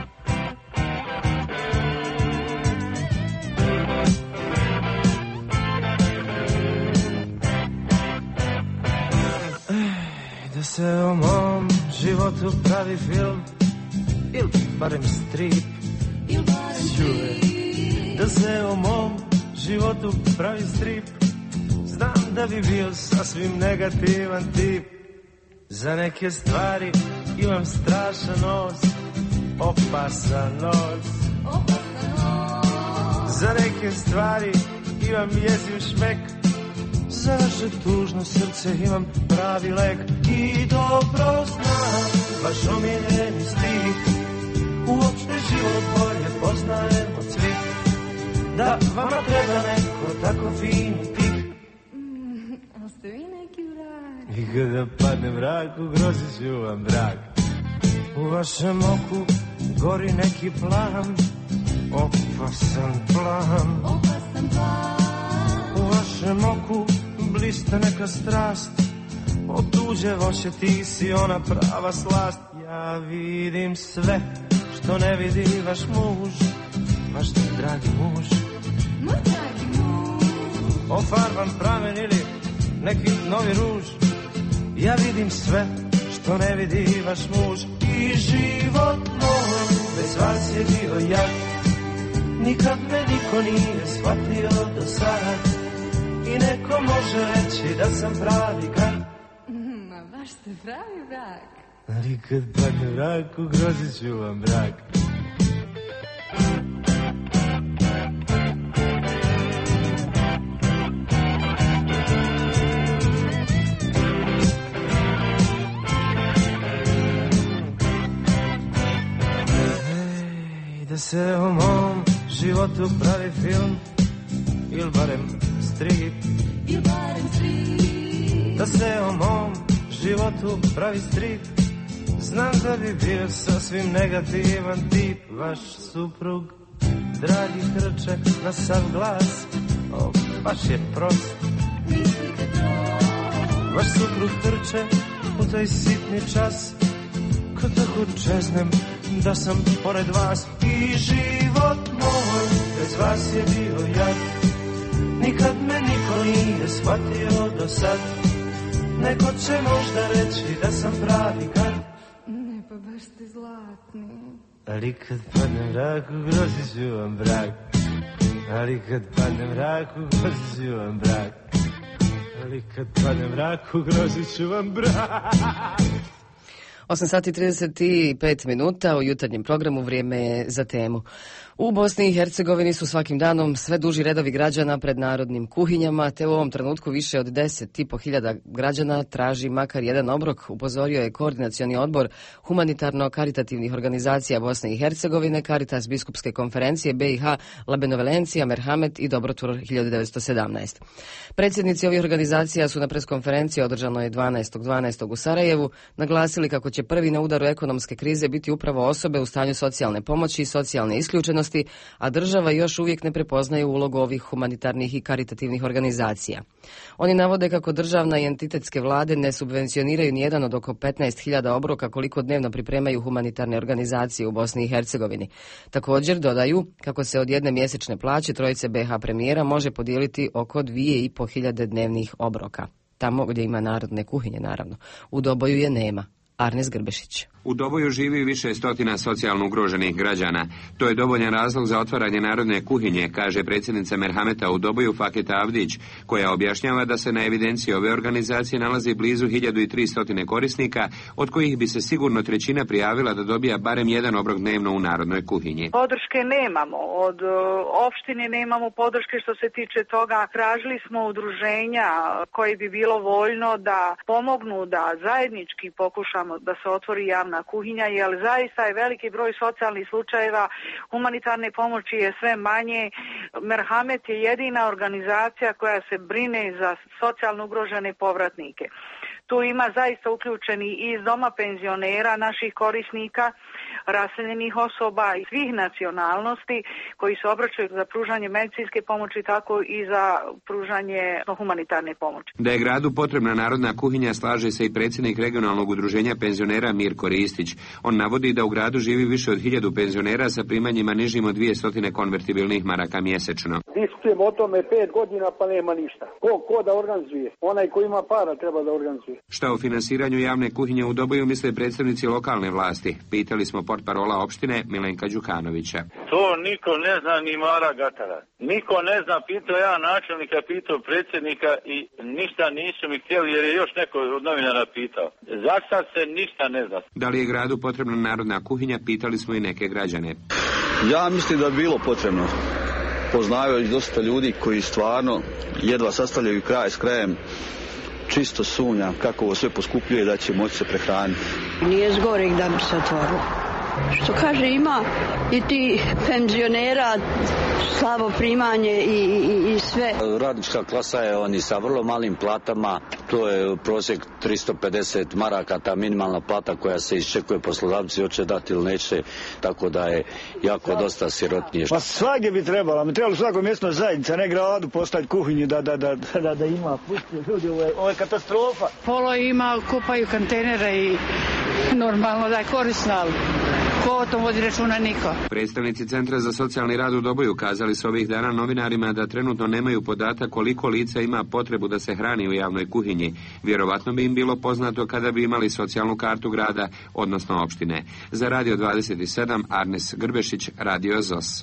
Da se o mom životu pravi film ili barem strip, il barem strip. Da se o mom životu pravi strip, znam da bi bio sasvim negativan tip. Za neke stvari imam strašan nos, opasan nos. Za neke stvari imam jeziv šmek, za vaše tužno srce imam pravi lek. I dobro znam vaš omiljeni stih, uopšte život bolje poznajem od svih. Da vama treba neko tako fin i tih. Mm, ali ste vi neki vrag. I kada padne mrak, ugrozit ću vam brak. U vašem oku gori neki plan, opasan plan. Opasan plan. U vašem oku blista neka strast, od tuđe voće ti si ona prava slast. Ja vidim sve što ne vidi vaš muž, vaš dragi muž. Moj dragi muž. Ofarban pramen ili neki novi ruž, ja vidim sve što ne vidi vaš muž. I život moj bez vas je bio jak, nikad me niko nije shvatio do sada. I neko može reći da sam pravi kad. Ma baš ste pravi brak. Ali kad padne mrak, ugrozit ću vam brak. Hej, da se o mom životu pravi film, il barem strip, il barem strip. Da se o mom životu pravi strip, znam da bi bio sasvim negativan tip. Vaš suprug, dragi hrče na sav glas, o, baš je prost. Vaš suprug trče u taj sitni čas, kad tako čeznem da sam pored vas. I život moj bez vas je bio jak, nikad me niko nije shvatio do sad. Neko će možda reći da sam pravi kad. Ne, pa baš ste zlatni. Ali kad padne mrak, ugrozit ću vam brak. Ali kad padne mrak, ugrozit ću vam brak. Ali kad padne mrak, ugrozit ću vam brak. osam sati i trideset pet minuta u jutarnjem programu, vrijeme je za temu. U Bosni i Hercegovini su svakim danom sve duži redovi građana pred narodnim kuhinjama, te u ovom trenutku više od deset i po hiljada građana traži makar jedan obrok, upozorio je koordinacioni odbor humanitarno-karitativnih organizacija Bosne i Hercegovine, Caritas biskupske konferencije B i H, La Benevolencija, Merhamet i Dobrotvor hiljadu devetsto sedamnaest. Predsjednici ovih organizacija su na preskonferenciji održanoj dvanaestog dvanaestog u Sarajevu naglasili kako će će prvi na udaru ekonomske krize biti upravo osobe u stanju socijalne pomoći i socijalne isključenosti, a država još uvijek ne prepoznaje ulogu ovih humanitarnih i karitativnih organizacija. Oni navode kako državna i entitetske vlade ne subvencioniraju nijedan od oko petnaest hiljada obroka koliko dnevno pripremaju humanitarne organizacije u Bosni i Hercegovini. Također dodaju kako se od jedne mjesečne plaće trojice be ha premijera može podijeliti oko dvije i po hiljade dnevnih obroka. Tamo gdje ima narodne kuhinje, naravno. U Doboju je nema. Arnes Grbešić. U Doboju živi više stotina socijalno ugroženih građana. To je dovoljan razlog za otvaranje narodne kuhinje, kaže predsjednica Merhameta u Doboju Faketa Avdić, koja objašnjava da se na evidenciji ove organizacije nalazi blizu hiljadu tristo korisnika, od kojih bi se sigurno trećina prijavila da dobija barem jedan obrok dnevno u narodnoj kuhinji. Podrške nemamo, od opštine nemamo podrške što se tiče toga. Tražili smo udruženja koje bi bilo voljno da pomognu, da zajednički pokušamo da se otvori javna kuhinja, jer zaista je veliki broj socijalnih slučajeva, humanitarne pomoći je sve manje. Merhamet je jedina organizacija koja se brine za socijalno ugrožene povratnike. Tu ima zaista uključeni i iz doma penzionera, naših korisnika, raseljenih osoba i svih nacionalnosti koji se obraćaju za pružanje medicinske pomoći, tako i za pružanje humanitarne pomoći. Da je gradu potrebna narodna kuhinja slaže se i predsjednik regionalnog udruženja penzionera Mirko Ristić. On navodi da u gradu živi više od hiljadu penzionera sa primanjima nižim od dvjesto konvertibilnih maraka mjesečno. Diskutujemo o tome pet godina pa nema ništa. Ko, ko da organizuje? Onaj ko ima para treba da organizuje. Šta o finansiranju javne kuhinje u Doboju misle predstavnici lokalne vlasti? Pitali smo portparola opštine Milenka Đukanovića. To niko ne zna ni Mara Gatara. Niko ne zna, pitao ja načelnika, pitao predsjednika i ništa nisu mi htjeli jer je još neko od novinara pitao. Za sad se ništa ne zna. Da li je gradu potrebna narodna kuhinja? Pitali smo i neke građane. Ja mislim da bi bilo potrebno. Poznaju i dosta ljudi koji stvarno jedva sastavljaju kraj s krajem. Čisto sumnjam kako ovo sve poskupljuje da će moći se prehraniti. Nije zgoreg da bi se otvorilo. Što kaže, ima i ti penzionera, slabo primanje i, i, i sve. Radnička klasa je oni sa vrlo malim platama, to je prosjek tristo pedeset maraka, ta minimalna plata koja se iščekuje, poslodavci hoće dati ili neće, tako da je jako dosta sirotnije. Pa svagdje bi trebalo, mi trebalo svako mjesno zajednica, ne gradu postaviti kuhinju da, da, da, da, da ima. Pustite ljudi, ovo je, ovo je katastrofa. Polo ima, kupaju kontejnere i normalno da je korisno, ali ko o tom vodi računa niko. Predstavnici Centra za socijalni rad u Doboju kazali su ovih dana novinarima da trenutno nemaju podatak koliko lica ima potrebu da se hrani u javnoj kuhinji. Vjerovatno bi im bilo poznato kada bi imali socijalnu kartu grada, odnosno opštine. Za Radio dvadeset sedam, Arnes Grbešić, Radio Z O S.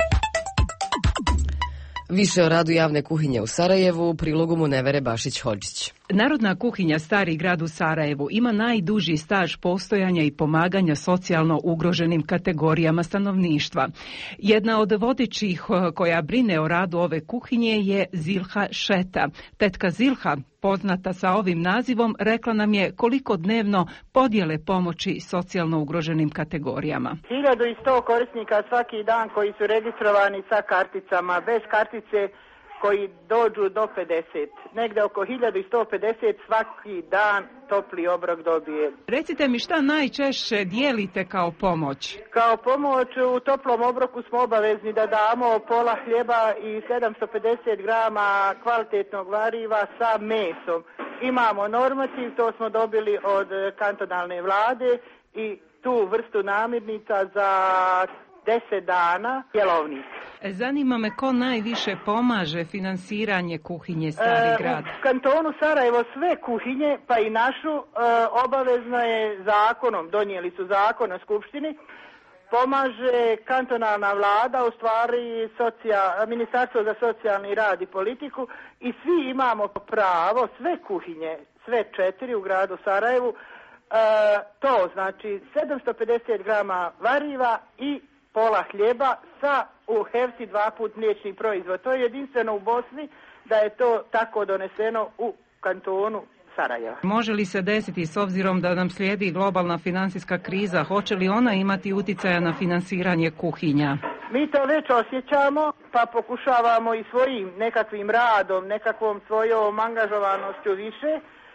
Više o radu javne kuhinje u Sarajevu, u prilogu mu Nevere Bašić-Hodžić. Narodna kuhinja Stari grad u Sarajevu ima najduži staž postojanja i pomaganja socijalno ugroženim kategorijama stanovništva. Jedna od vodećih koja brine o radu ove kuhinje je Zilha Šeta. Tetka Zilha, poznata sa ovim nazivom, rekla nam je koliko dnevno podjele pomoći socijalno ugroženim kategorijama. hiljadu sto korisnika svaki dan koji su registrovani sa karticama, bez kartice koji dođu do pedeset. Negde oko hiljadu sto pedeset svaki dan topli obrok dobije. Recite mi šta najčešće dijelite kao pomoć? Kao pomoć u toplom obroku smo obavezni da damo pola hljeba i sedamsto pedeset grama kvalitetnog variva sa mesom. Imamo normativ, to smo dobili od kantonalne vlade i tu vrstu namirnica za deset dana jelovnik. Zanima me ko najviše pomaže finansiranje kuhinje Stari grad. E, u kantonu Sarajevo sve kuhinje, pa i našu, e, obavezno je zakonom, donijeli su zakon o skupštini, pomaže kantonalna vlada, u stvari socija, Ministarstvo za socijalni rad i politiku, i svi imamo pravo, sve kuhinje, sve četiri u gradu Sarajevu, e, to znači sedamsto pedeset grama variva i pola hljeba sa u hefti dva put mliječni proizvod. To je jedinstveno u Bosni da je to tako doneseno u kantonu Sarajeva. Može li se desiti, s obzirom da nam slijedi globalna financijska kriza, hoće li ona imati utjecaja na finansiranje kuhinja? Mi to već osjećamo, pa pokušavamo i svojim nekakvim radom, nekakvom svojom angažovanošću više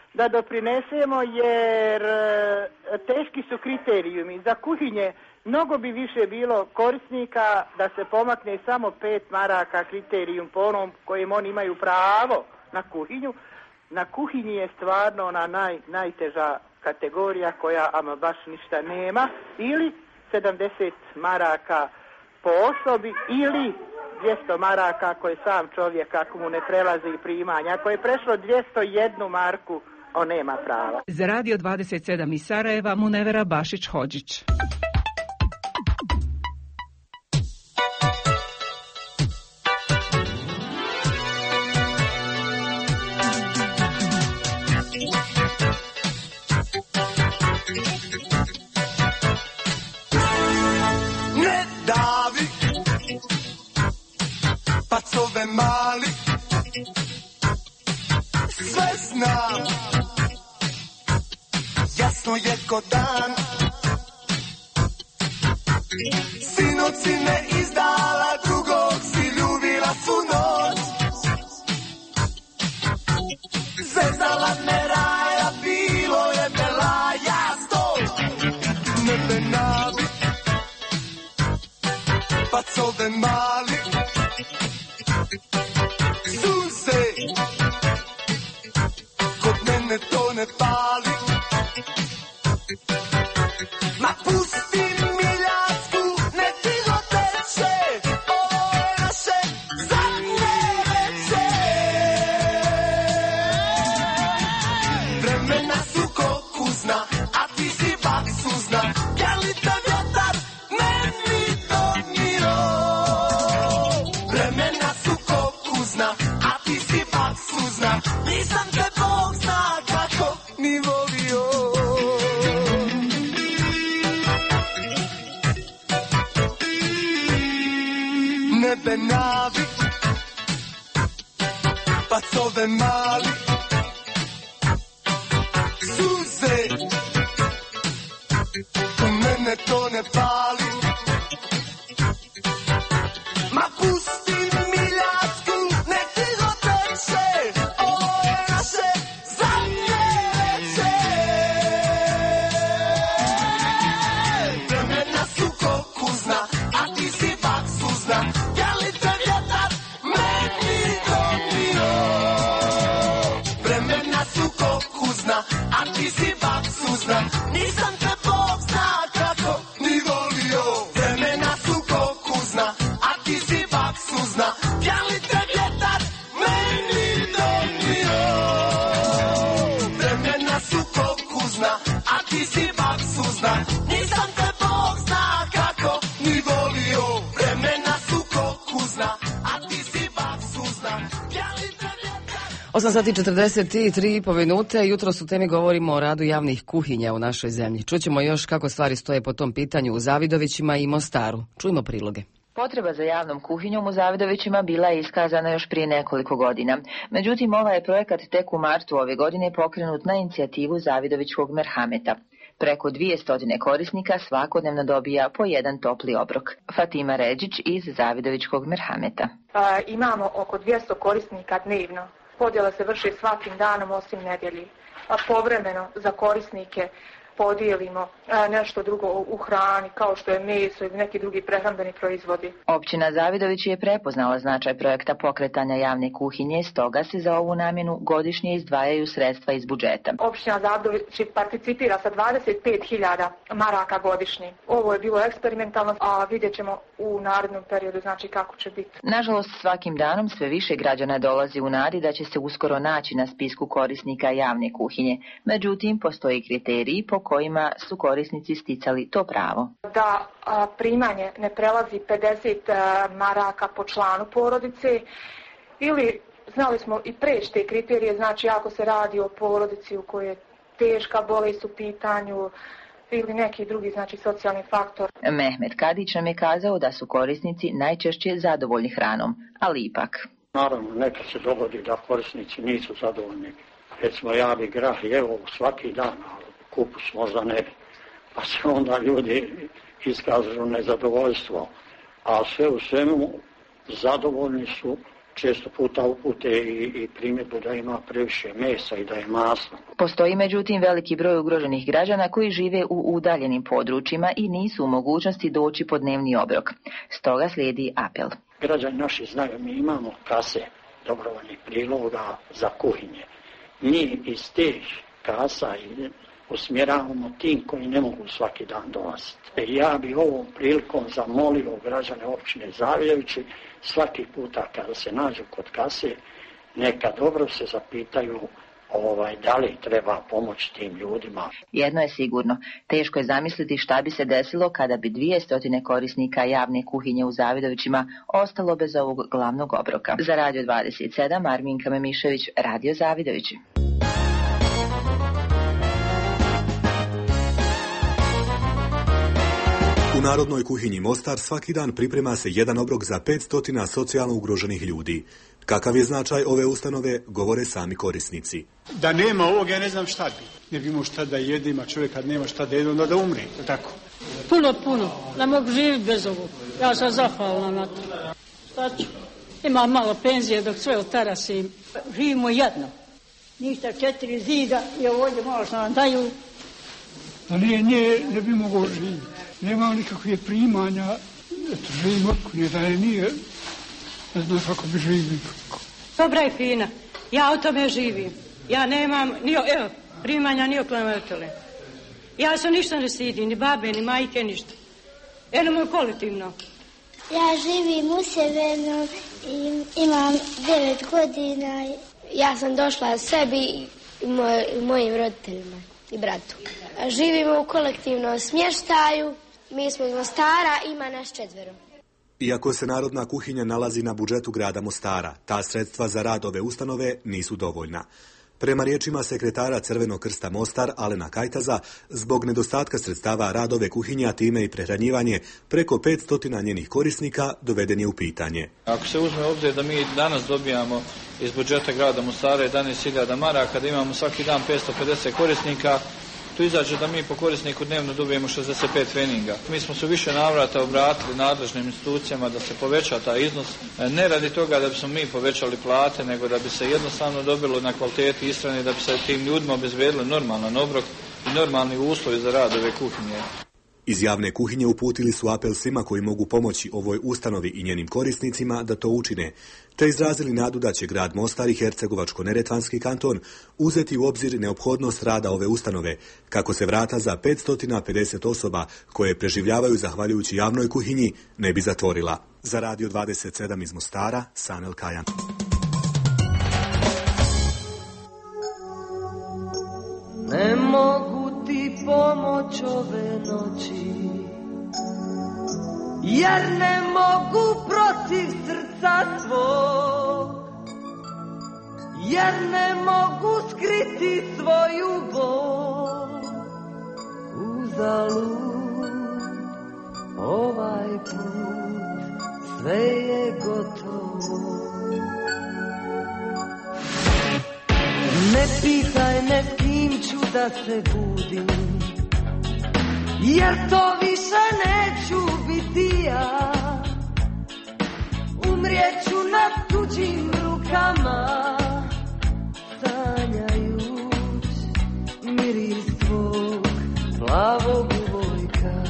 da doprinesemo, jer teški su kriterijumi. Za kuhinje mnogo bi više bilo korisnika da se pomakne samo pet maraka kriterijum po onom kojem oni imaju pravo na kuhinju. Na kuhinji je stvarno ona naj, najteža kategorija koja ama baš ništa nema, ili sedamdeset maraka po osobi ili dvjesto maraka koje sam čovjek ako mu ne prelazi primanja. Ako je prešlo dvjesto jednu marku, on nema prava. Za Radio dvadeset sedam iz Sarajeva, Munevera Bašić-Hodžić. Pacove mali, sve znam, jasno je ko dan. Sinoć si me izdala, drugog si ljubila svu noć. Zezala me raja, bilo je belaja sto. Nebe navi, pacove mali, suze, kod mene to ne pali. Ma pusti miljacku, ne tiho teče, ovo je naše zadnje veče. Vremena su ko kuzna, a ti si bak suzna. Jeli te vjetar, meni donio. Vremena su ko kuzna, a ti si bak suzna. Nisam te Bog zna kako ni volio. Nebe navi, pacove mali, suze, ko mene to ne pali. Ma pusti miljacku, nek tiho teče, ovo je naše zadnje veče. Vremena su ko kuzna, a ti si bak suzna. Jeli te vjetar, meni donio. Vremena su ko kuzna, a ti si bak suzna. Nisam te Bog zna kako ni volio. Vremena su ko kuzna, a ti si bak suzna. Jeli te vjetar, meni donio. Vremena su ko kuzna, a ti si bak suzna. Nisam te Bog zna kako ni volio. Vremena su ko kuzna, a ti si bak suzna. Jeli te osam sati četrdeset tri i pol minute. Jutros u temi govorimo o radu javnih kuhinja u našoj zemlji. Čućemo još kako stvari stoje po tom pitanju u Zavidovićima i Mostaru. Čujmo priloge. Potreba za javnom kuhinjom u Zavidovićima bila je iskazana još prije nekoliko godina. Međutim, ovaj je projekat tek u martu ove godine pokrenut na inicijativu Zavidovićkog merhameta. Preko dvjesto korisnika svakodnevno dobija po jedan topli obrok. Fatima Ređić iz Zavidovićkog merhameta. A, imamo oko dvjesto korisnika dnevno. Podjela se vrši svakim danom osim nedjelji. A povremeno za korisnike podijelimo nešto drugo u hrani, kao što je meso ili neki drugi prehrambeni proizvodi. Općina Zavidović je prepoznala značaj projekta pokretanja javne kuhinje, stoga se za ovu namjenu godišnje izdvajaju sredstva iz budžeta. Općina Zavidović participira sa dvadeset pet hiljada maraka godišnje. Ovo je bilo eksperimentalno, a vidjet ćemo u narednom periodu znači kako će biti. Nažalost, svakim danom sve više građana dolazi u nadi da će se uskoro naći na spisku korisnika javne kuhinje. Međutim, postoji kriteriji po kojima su korisnici sticali to pravo. Da a, primanje ne prelazi pedeset a, maraka po članu porodice ili znali smo i preći te kriterije, znači ako se radi o porodici u kojoj je teška bolest u pitanju ili neki drugi znači socijalni faktor. Mehmet Kadić nam je kazao da su korisnici najčešće zadovoljni hranom, ali ipak. Naravno, nekad se dogodi da korisnici nisu zadovoljni. Recimo ja bi grah jeo svaki dan, ali kupus možda ne bi. Pa se onda ljudi iskažu nezadovoljstvo. A sve u svemu zadovoljni su često puta upute i, i primjedbu da ima previše mesa i da je masno. Postoji međutim veliki broj ugroženih građana koji žive u udaljenim područjima i nisu u mogućnosti doći po dnevni obrok. Stoga slijedi apel. Građani naši znaju, mi imamo kase dobrovoljnih priloga za kuhinje. Mi iz tih kasa usmjeravamo tim koji ne mogu svaki dan dolaziti. Ja bi ovom prilikom zamolio građane općine Zavidovići svaki puta kada se nađu kod kase, neka dobro se zapitaju ovaj, da li treba pomoći tim ljudima. Jedno je sigurno, teško je zamisliti šta bi se desilo kada bi dvije stotine korisnika javne kuhinje u Zavidovićima ostalo bez ovog glavnog obroka. Za Radio dvadeset sedam, Arminka Memišević, Radio Zavidovići. U Narodnoj kuhinji Mostar svaki dan priprema se jedan obrok za petsto socijalno ugroženih ljudi. Kakav je značaj ove ustanove, govore sami korisnici. Da nema ovoga, ja ne znam šta bi. Ne bi imao šta da jede, ima čovjek kad nema šta da jede, onda da umre, tako. Puno, puno. Ne mogu živjeti bez ovog. Ja sam zahvalna na to. Šta ću? Imam malo penzije dok sve otarasim. Živimo jedno. Ništa, četiri zida i ovdje malo što nam daju. Da nije, nije, ne bi mogao živjeti. Nema nikakve primanja, eto, živim otkunje, da je nije, ne znam kako bi živio. Dobra i fina, ja o tome živim. Ja nemam, ni o, evo, primanja ni oklemetele. Ja se ništa ne stidim, ni babe, ni majke, ništa. Eno moj kolektivno. Ja živim u Sjevernom i imam devet godina. Ja sam došla sebi i moj, mojim roditeljima i bratu. Živimo u kolektivnom smještaju. Mi smo iz Mostara, ima nas četvero. Iako se Narodna kuhinja nalazi na budžetu grada Mostara, ta sredstva za rad ove ustanove nisu dovoljna. Prema riječima sekretara Crvenog krsta Mostar, Alena Kajtaza, zbog nedostatka sredstava rad ove kuhinje, a time i prehranjivanje preko petsto njenih korisnika doveden je u pitanje. Ako se uzme obzir da mi danas dobijamo iz budžeta grada Mostara jedanaest hiljada maraka, da imamo svaki dan petsto pedeset korisnika, tu izađe da mi po korisniku dnevno dobijemo šezdeset pet treninga. Mi smo se više navrata obratili nadležnim institucijama da se poveća taj iznos, ne radi toga da bismo mi povećali plate, nego da bi se jednostavno dobilo na kvaliteti ishrane, da bi se tim ljudima obezbedili normalan obrok i normalni uslovi za rad ove kuhinje. Iz javne kuhinje uputili su apel svima koji mogu pomoći ovoj ustanovi i njenim korisnicima da to učine, te izrazili nadu da će grad Mostar i Hercegovačko-neretvanski kanton uzeti u obzir neophodnost rada ove ustanove, kako se vrata za petsto pedeset osoba koje preživljavaju zahvaljujući javnoj kuhinji ne bi zatvorila. Za Radio dvadeset sedam iz Mostara, Sanel Kajan. Ne mogu ti pomoć ove noći, jer ne mogu protiv srca svog, jer ne mogu skriti svoju bol. Uzalud ovaj put, sve je gotovo. Ne pitaj me s kim ću da se budim, jer to više neću biti ja. Umrijeću na tuđim rukama, sanjajuć miris tvog plavog uvojka.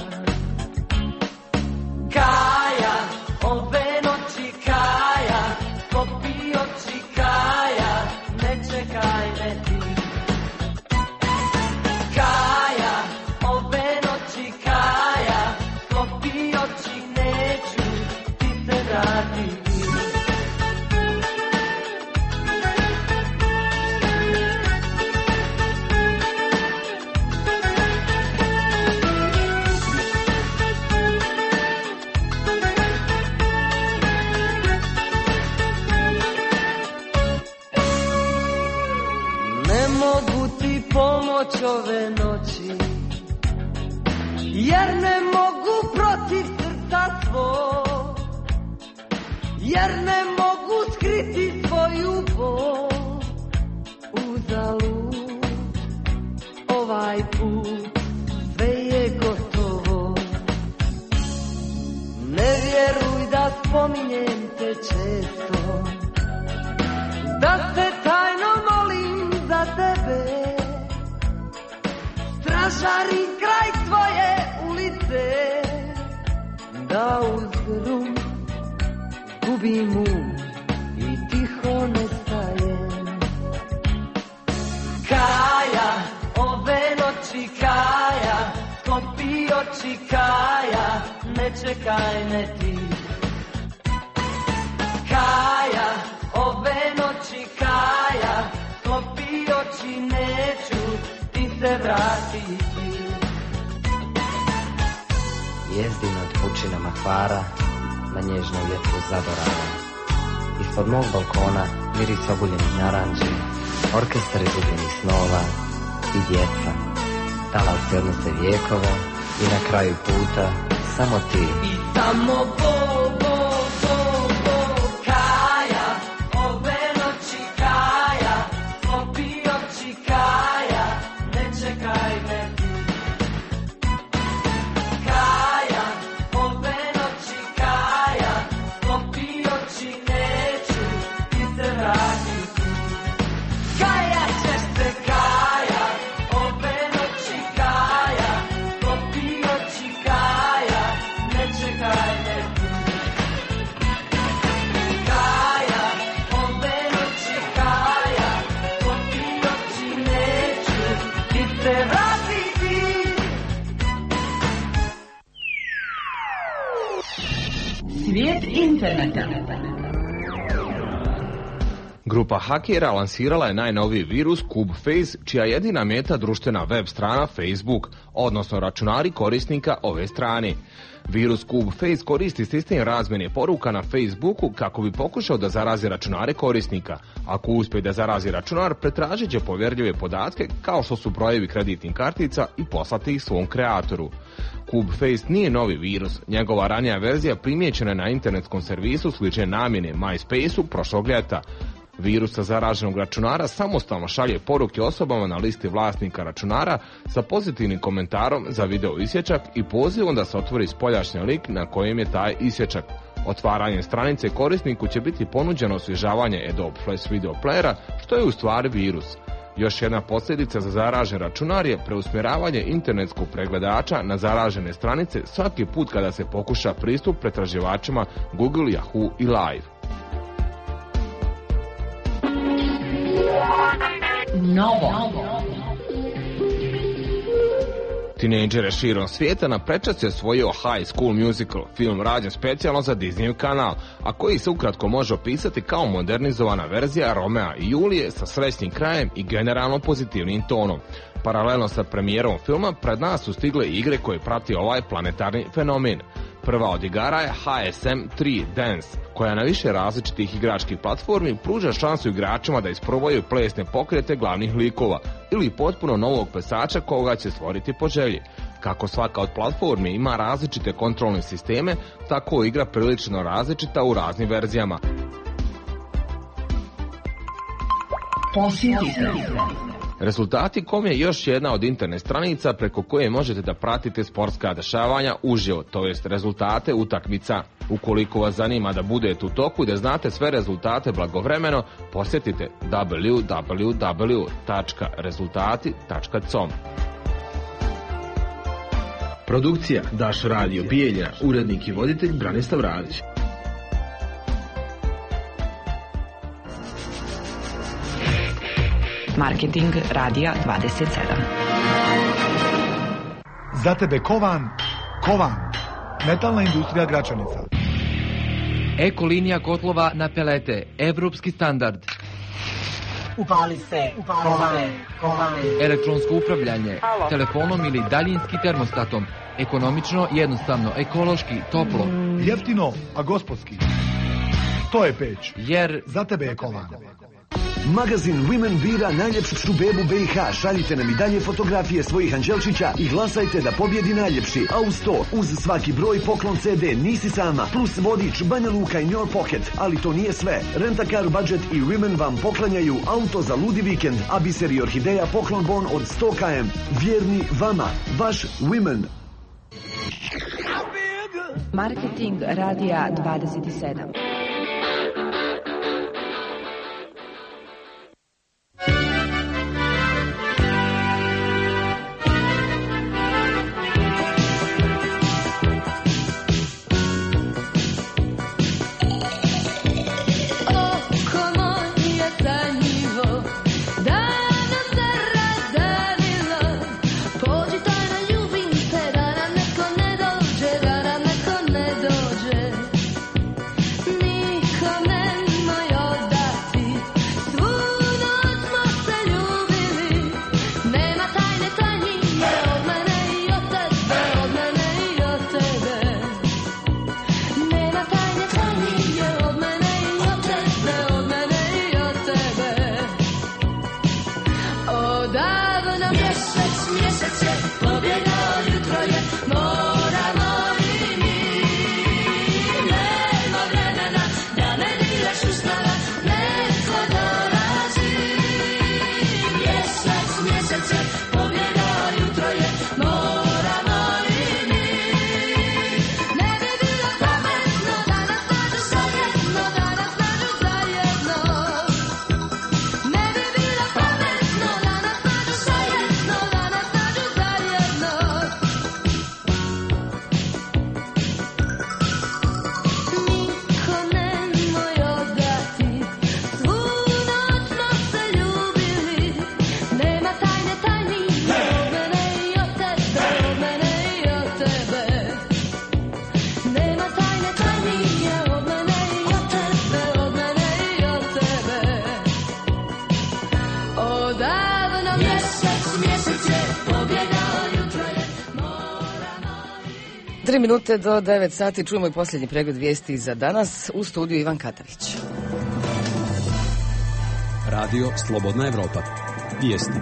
Kaja, ove noći Kaja, popi oči Kaja, ne čekaj me ti. Kaja, ove noći Kaja, popi oči, neću ti se vratiti. Ne mogu ti pomoć ove noći, jer ne mogu protiv srca svog, jer ne mogu skriti svoju bol. Uzalud ovaj put, sve je gotovo. Ne vjeruj da spominjem te često, da te tajno molim za tebe. Stražari kraj tvoje ulice, da uz rum gubim um i tiho nestajem. Kaja, ove noći Kaja, sklopi oči Kaja, ne čekaj me ti. Kaja, ove noći Kaja, sklopi oči, neću ti se vratiti. Jezdi nad pučinama Hvara, na nježnom vjetru zaborava. Ispod mog balkona miris oguljenih naranđi, orkestar izgubljenih snova i djeca. Talavci odnose vijekove i na kraju puta samo ti. I samo bo, bo, bo, bo, Kaja, ove noći Kaja, sklopi oči Kaja, ne čekaj me ti. Kaja, ove noći Kaja, sklopi oči, neću ti se vratiti. Kaja ćeš se Kaja, ove noći Kaja, sklopi oči Kaja, ne čekaj me ti. Kaja, ove noći Kaja, sklopi oči, neću ti se vratiti. Svijet interneta. Grupa hakera lansirala je najnoviji virus Kubeface, čija jedina meta društvena web strana Facebook, odnosno računari korisnika ove strane. Virus Kubeface koristi sistem razmjene poruka na Facebooku kako bi pokušao da zarazi računare korisnika. Ako uspije da zarazi računar, pretražit će povjerljive podatke kao što su brojevi kreditnih kartica i poslati ih svom kreatoru. Kubeface nije novi virus, njegova ranija verzija primijećena je na internetskom servisu slične namjene MySpace-u prošlog ljeta. Virus sa zaraženog računara samostalno šalje poruke osobama na listi vlasnika računara sa pozitivnim komentarom za video isječak i pozivom da se otvori spoljašnji link na kojem je taj isječak. Otvaranjem stranice korisniku će biti ponuđeno osvježavanje Adobe Flash Video Playera, što je u stvari virus. Još jedna posljedica za zaražen računar je preusmjeravanje internetskog pregledača na zaražene stranice svaki put kada se pokuša pristup pretraživačima Google, Yahoo i Live. Novo. Tinejdžere širom svijeta na prečac je osvojio High School Musical, film rađen specijalno za Disneyev kanal, a koji se ukratko može opisati kao modernizovana verzija Romea i Julije sa srećnim krajem i generalno pozitivnim tonom. Paralelno sa premijerom filma pred nas su stigle igre koje prati ovaj planetarni fenomen. Prva od igara je H S M tri Dance, koja na više različitih igračkih platformi pruža šansu igračima da isprobaju plesne pokrete glavnih likova ili potpuno novog plesača koga će stvoriti po želji. Kako svaka od platformi ima različite kontrolne sisteme, tako je igra prilično različita u raznim verzijama. Posjetite. Rezultati kom je još jedna od internet stranica preko koje možete da pratite sportska dešavanja uživo, to jest rezultate utakmica. Ukoliko vas zanima da budete u toku i da znate sve rezultate blagovremeno, posjetite w w w tačka rezultati tačka com. Produkcija Daš Radio Bijeljina, urednik i voditelj Branislav Radić. Marketing Radija dvadeset sedam. Za tebe Kovan, Kovan, metalna industrija Gračanica. Eko linija kotlova na pelete, evropski standard. Upali se, upali se, Kovan. Elektronsko upravljanje, Halo. telefonom ili daljinskim termostatom. Ekonomično, jednostavno, ekološki, toplo. Jeftino, a gospodski. To je peć. Jer za tebe je Kovan. Magazin Women bira najljepšu bebu B i H. Šaljite nam i dalje fotografije svojih anđelčića i glasajte da pobjedi najljepši. A uz to, uz svaki broj poklon C D Nisi sama, plus vodič Banja Luka in Your Pocket. Ali to nije sve. Rent-a-car budget i Women vam poklanjaju auto za ludi vikend, a biser i orhideja poklon bon od sto kilometara. Vjerni vama, baš Women. Marketing Radija dvadeset sedam. Tri minute do devet sati čujemo i posljednji pregled vijesti za danas. U studiju Ivan Katavić. Radio Slobodna Evropa. Vijesti.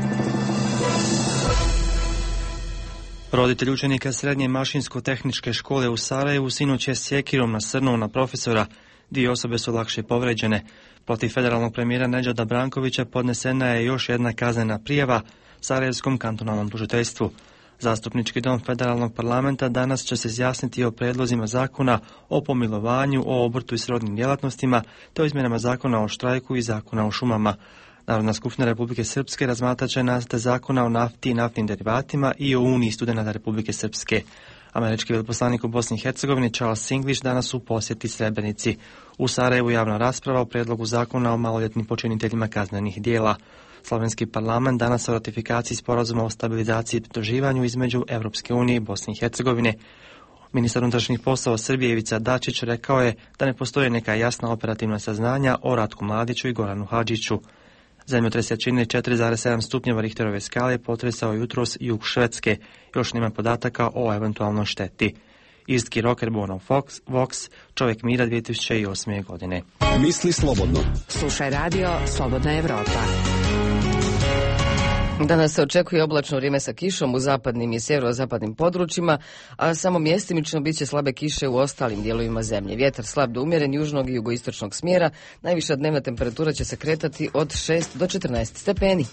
Roditelj učenika srednje mašinsko-tehničke škole u Sarajevu sinoć je sjekirom nasrnuo na profesora. Dvije osobe su lakše povređene. Protiv federalnog premijera Nedžada Brankovića podnesena je još jedna kaznena prijava Sarajevskom kantonalnom tužiteljstvu. Zastupnički dom federalnog parlamenta danas će se izjasniti o predlozima zakona o pomilovanju, o obrtu i srodnim djelatnostima, te o izmjenama zakona o štrajku i zakona o šumama. Narodna skupština Republike Srpske razmatrat će nacrte zakona o nafti i naftnim derivatima i o Uniji studenata Republike Srpske. Američki veleposlanik u Bosni i Hercegovini Charles English danas u posjeti Srebrenici. U Sarajevu javna rasprava o predlogu zakona o maloljetnim počiniteljima kaznenih dijela. Slovenski parlament danas o ratifikaciji sporazuma o stabilizaciji i pridruživanju između Europske unije i Bosne i Hercegovine. Ministar unutrašnjih poslova Srbije Ivica Dačić rekao je da ne postoje neka jasna operativna saznanja o Ratku Mladiću i Goranu Hadžiću. Zemljotres jačine četiri zarez sedam stupnjeva Richterove skale potresao jutros jug Švedske. Još nema podataka o eventualnoj šteti. Irski rocker Bono Fox, Vox, čovjek mira dvije tisuće osme. godine. Misli slobodno. Slušaj radio Slobodna Evropa. Danas se očekuje oblačno vrijeme sa kišom u zapadnim i sjeverozapadnim područjima, a samo mjestimično bit će slabe kiše u ostalim dijelovima zemlje. Vjetar slab do umjeren južnog i jugoistočnog smjera. Najviša dnevna temperatura će se kretati od šest do četrnaest stepeni.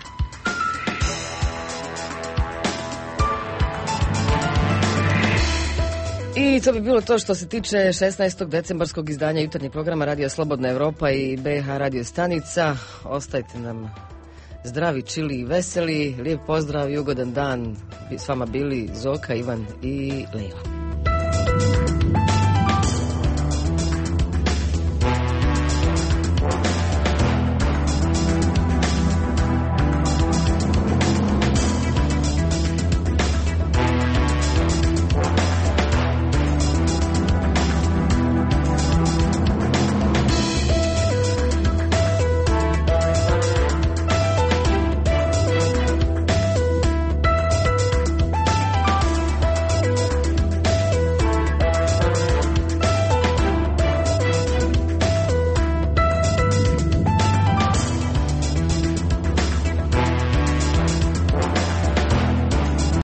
I to bi bilo to što se tiče šesnaestog decembarskog izdanja jutarnjeg programa Radio Slobodna Evropa i B H radio stanica. Ostajte nam zdravi, čili i veseli. Lijep pozdrav i ugodan dan. S vama bili Zoka, Ivan i Lejla.